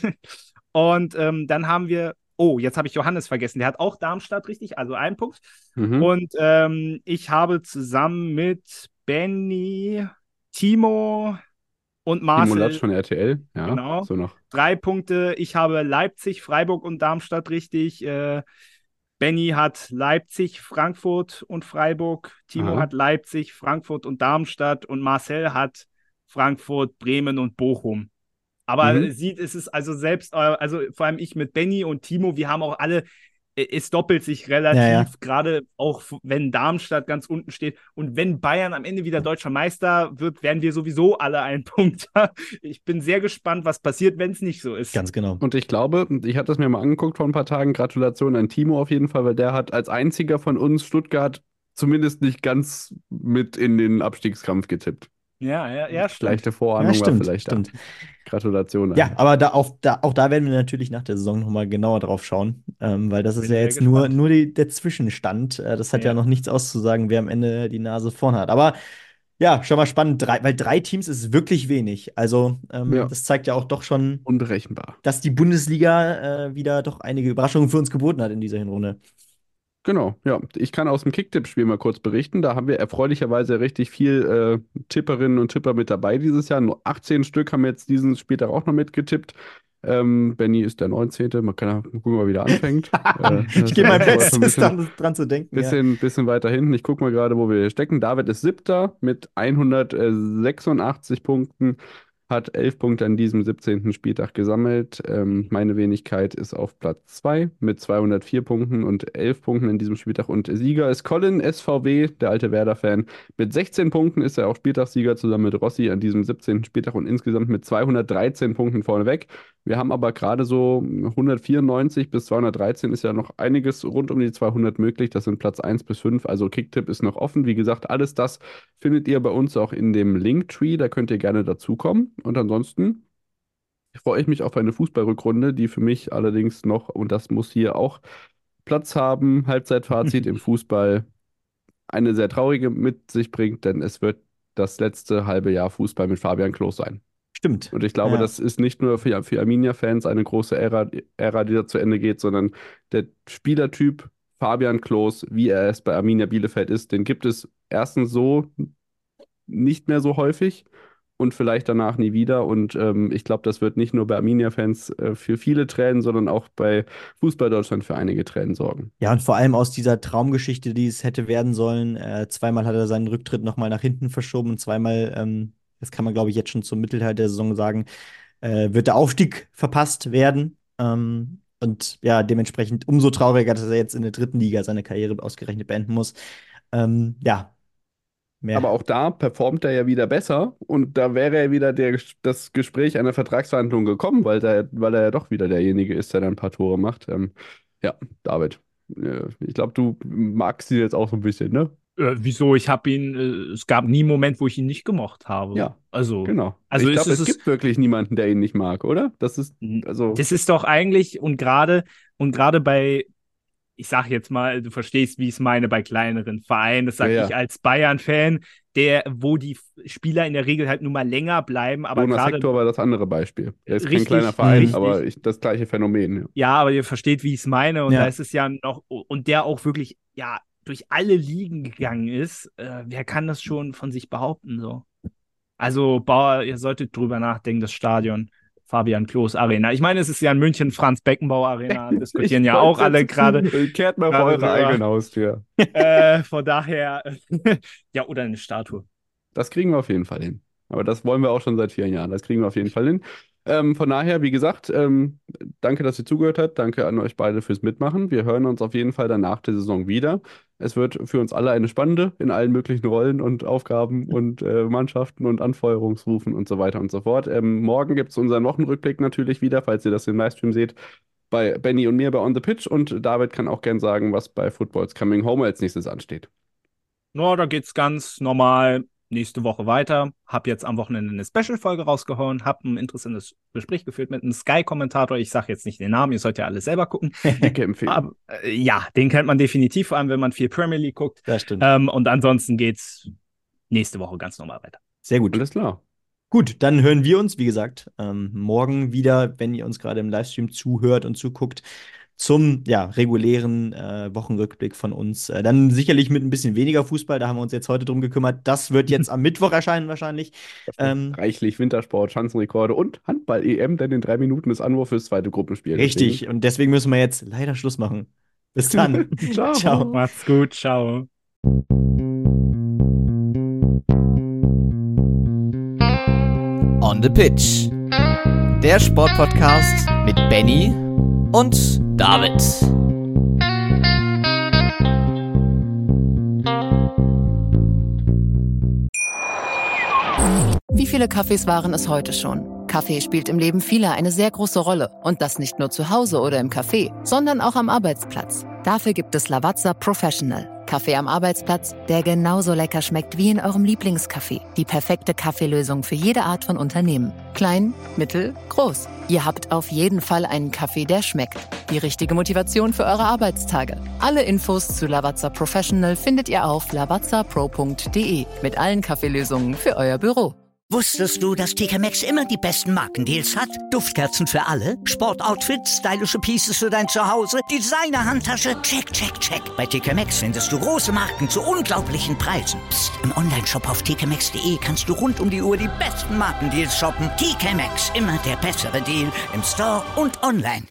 Und dann haben wir, jetzt habe ich Johannes vergessen, der hat auch Darmstadt richtig, also 1 Punkt. Mhm. Und ich habe zusammen mit Benny, Timo und Timo Latsch Marcel von RTL. Ja, Genau. so noch. 3 Punkte. Ich habe Leipzig, Freiburg und Darmstadt richtig. Benny hat Leipzig, Frankfurt und Freiburg. Timo Aha. hat Leipzig, Frankfurt und Darmstadt. Und Marcel hat Frankfurt, Bremen und Bochum. Aber Mhm. es ist also selbst, also vor allem ich mit Benny und Timo, wir haben auch alle, es doppelt sich relativ, Ja. gerade auch wenn Darmstadt ganz unten steht. Und wenn Bayern am Ende wieder deutscher Meister wird, werden wir sowieso alle einen Punkt. Ich bin sehr gespannt, was passiert, wenn es nicht so ist. Ganz genau. Und ich glaube, ich hatte das mir mal angeguckt vor ein paar Tagen. Gratulation an Timo auf jeden Fall, weil der hat als einziger von uns Stuttgart zumindest nicht ganz mit in den Abstiegskampf getippt. Ja, stimmt. Leichte Vorahnung Ja, stimmt, war vielleicht stimmt. da. Gratulation. Ja, aber auch da werden wir natürlich nach der Saison nochmal genauer drauf schauen, weil das ist Bin ja sehr jetzt gespannt. nur der Zwischenstand. Das hat ja Ja. noch nichts auszusagen, wer am Ende die Nase vorn hat. Aber ja, schon mal spannend, weil 3 Teams ist wirklich wenig. Also Ja. das zeigt ja auch doch schon, Unberechenbar. dass die Bundesliga wieder doch einige Überraschungen für uns geboten hat in dieser Hinrunde. Genau, ja. Ich kann aus dem Kicktipp-Spiel mal kurz berichten. Da haben wir erfreulicherweise richtig viel Tipperinnen und Tipper mit dabei dieses Jahr. Nur 18 Stück haben jetzt diesen Spieltag auch noch mitgetippt. Benny ist der 19. Man kann ja gucken, ob er wieder anfängt. Ich gebe mein das war Bestes, schon ein dran zu denken. Ja. bisschen weiter hinten. Ich gucke mal gerade, wo wir hier stecken. David ist 7. mit 186 Punkten. Hat 11 Punkte an diesem 17. Spieltag gesammelt. Meine Wenigkeit ist auf Platz 2 mit 204 Punkten und 11 Punkten in diesem Spieltag. Und Sieger ist Colin SVW, der alte Werder-Fan. Mit 16 Punkten ist er auch Spieltagssieger zusammen mit Rossi an diesem 17. Spieltag und insgesamt mit 213 Punkten vorneweg. Wir haben aber gerade so 194 bis 213 ist ja noch einiges rund um die 200 möglich. Das sind Platz 1 bis 5. Also Kicktipp ist noch offen. Wie gesagt, alles das findet ihr bei uns auch in dem Linktree. Da könnt ihr gerne dazukommen. Und ansonsten freue ich mich auf eine Fußballrückrunde, die für mich allerdings noch, und das muss hier auch Platz haben, Halbzeitfazit im Fußball, eine sehr traurige mit sich bringt, denn es wird das letzte halbe Jahr Fußball mit Fabian Klos sein. Stimmt. Und ich glaube, Ja. das ist nicht nur für Arminia-Fans eine große Ära, die da zu Ende geht, sondern der Spielertyp Fabian Klos, wie er es bei Arminia Bielefeld ist, den gibt es erstens so nicht mehr so häufig und vielleicht danach nie wieder. Und ich glaube, das wird nicht nur bei Arminia-Fans für viele Tränen, sondern auch bei Fußball Deutschland für einige Tränen sorgen. Ja, und vor allem aus dieser Traumgeschichte, die es hätte werden sollen. Zweimal hat er seinen Rücktritt nochmal nach hinten verschoben und zweimal, das kann man glaube ich jetzt schon zum Mittelteil der Saison sagen, wird der Aufstieg verpasst werden. Und ja, dementsprechend umso trauriger, dass er jetzt in der 3. Liga seine Karriere ausgerechnet beenden muss. Ja, mehr. Aber auch da performt er ja wieder besser und da wäre ja wieder das Gespräch einer Vertragsverhandlung gekommen, weil er ja doch wieder derjenige ist, der dann ein paar Tore macht. Ja, David, ich glaube, du magst ihn jetzt auch so ein bisschen, ne? Wieso? Ich habe ihn, es gab nie einen Moment, wo ich ihn nicht gemocht habe. Ja, also, genau. Also ich glaube, es gibt wirklich niemanden, der ihn nicht mag, oder? Das ist doch eigentlich, und gerade bei, ich sag jetzt mal, du verstehst, wie ich es meine, bei kleineren Vereinen, das sage ich als Bayern-Fan, wo die Spieler in der Regel halt nun mal länger bleiben. Aber Jonas gerade Hector war das andere Beispiel. Er ist Richtig, kein kleiner Verein, richtig. aber das gleiche Phänomen. Ja. Ja, aber ihr versteht, wie ich es meine. Und Ja. da ist es ja noch, und der auch wirklich, ja, durch alle Ligen gegangen ist. Wer kann das schon von sich behaupten, so? Also, Bauer, ihr solltet drüber nachdenken, das Stadion. Fabian Klos Arena. Ich meine, es ist ja in München Franz Beckenbauer Arena, diskutieren ja auch alle gerade. Kehrt mal vor eure eigene Haustür. Von daher, ja, oder eine Statue. Das kriegen wir auf jeden Fall hin. Aber das wollen wir auch schon seit 4 Jahren. Das kriegen wir auf jeden Fall hin. Von daher, wie gesagt, danke, dass ihr zugehört habt. Danke an euch beide fürs Mitmachen. Wir hören uns auf jeden Fall dann nach der Saison wieder. Es wird für uns alle eine spannende in allen möglichen Rollen und Aufgaben und Mannschaften und Anfeuerungsrufen und so weiter und so fort. Morgen gibt es unseren Wochenrückblick natürlich wieder, falls ihr das im Livestream seht, bei Benny und mir bei On the Pitch. Und David kann auch gern sagen, was bei Football's Coming Home als nächstes ansteht. No, da geht's ganz normal nächste Woche weiter. Hab jetzt am Wochenende eine Special-Folge rausgehauen, hab ein interessantes Gespräch geführt mit einem Sky-Kommentator. Ich sage jetzt nicht den Namen, ihr sollt ja alles selber gucken. Dicke Empfehlung. Aber, ja, den kennt man definitiv, vor allem wenn man viel Premier League guckt. Das stimmt. Und ansonsten geht's nächste Woche ganz normal weiter. Sehr gut. Alles klar. Gut, dann hören wir uns, wie gesagt, morgen wieder, wenn ihr uns gerade im Livestream zuhört und zuguckt, zum regulären Wochenrückblick von uns. Dann sicherlich mit ein bisschen weniger Fußball, da haben wir uns jetzt heute drum gekümmert. Das wird jetzt am Mittwoch erscheinen wahrscheinlich. Reichlich Wintersport, Schanzenrekorde und Handball-EM, denn in 3 Minuten ist Anwurf fürs zweite Gruppenspiel. Richtig, Deswegen. und deswegen müssen wir jetzt leider Schluss machen. Bis dann. Ciao. Ciao. Macht's gut, ciao. On the Pitch. Der Sportpodcast mit Benny und David. Wie viele Kaffees waren es heute schon? Kaffee spielt im Leben vieler eine sehr große Rolle. Und das nicht nur zu Hause oder im Café, sondern auch am Arbeitsplatz. Dafür gibt es Lavazza Professional. Kaffee am Arbeitsplatz, der genauso lecker schmeckt wie in eurem Lieblingscafé. Die perfekte Kaffeelösung für jede Art von Unternehmen. Klein, mittel, groß. Ihr habt auf jeden Fall einen Kaffee, der schmeckt. Die richtige Motivation für eure Arbeitstage. Alle Infos zu Lavazza Professional findet ihr auf lavazzapro.de mit allen Kaffeelösungen für euer Büro. Wusstest du, dass TK Maxx immer die besten Markendeals hat? Duftkerzen für alle, Sportoutfits, stylische Pieces für dein Zuhause, Designer-Handtasche, check, check, check. Bei TK Maxx findest du große Marken zu unglaublichen Preisen. Psst. Im Onlineshop auf tkmaxx.de kannst du rund um die Uhr die besten Markendeals shoppen. TK Maxx, immer der bessere Deal im Store und online.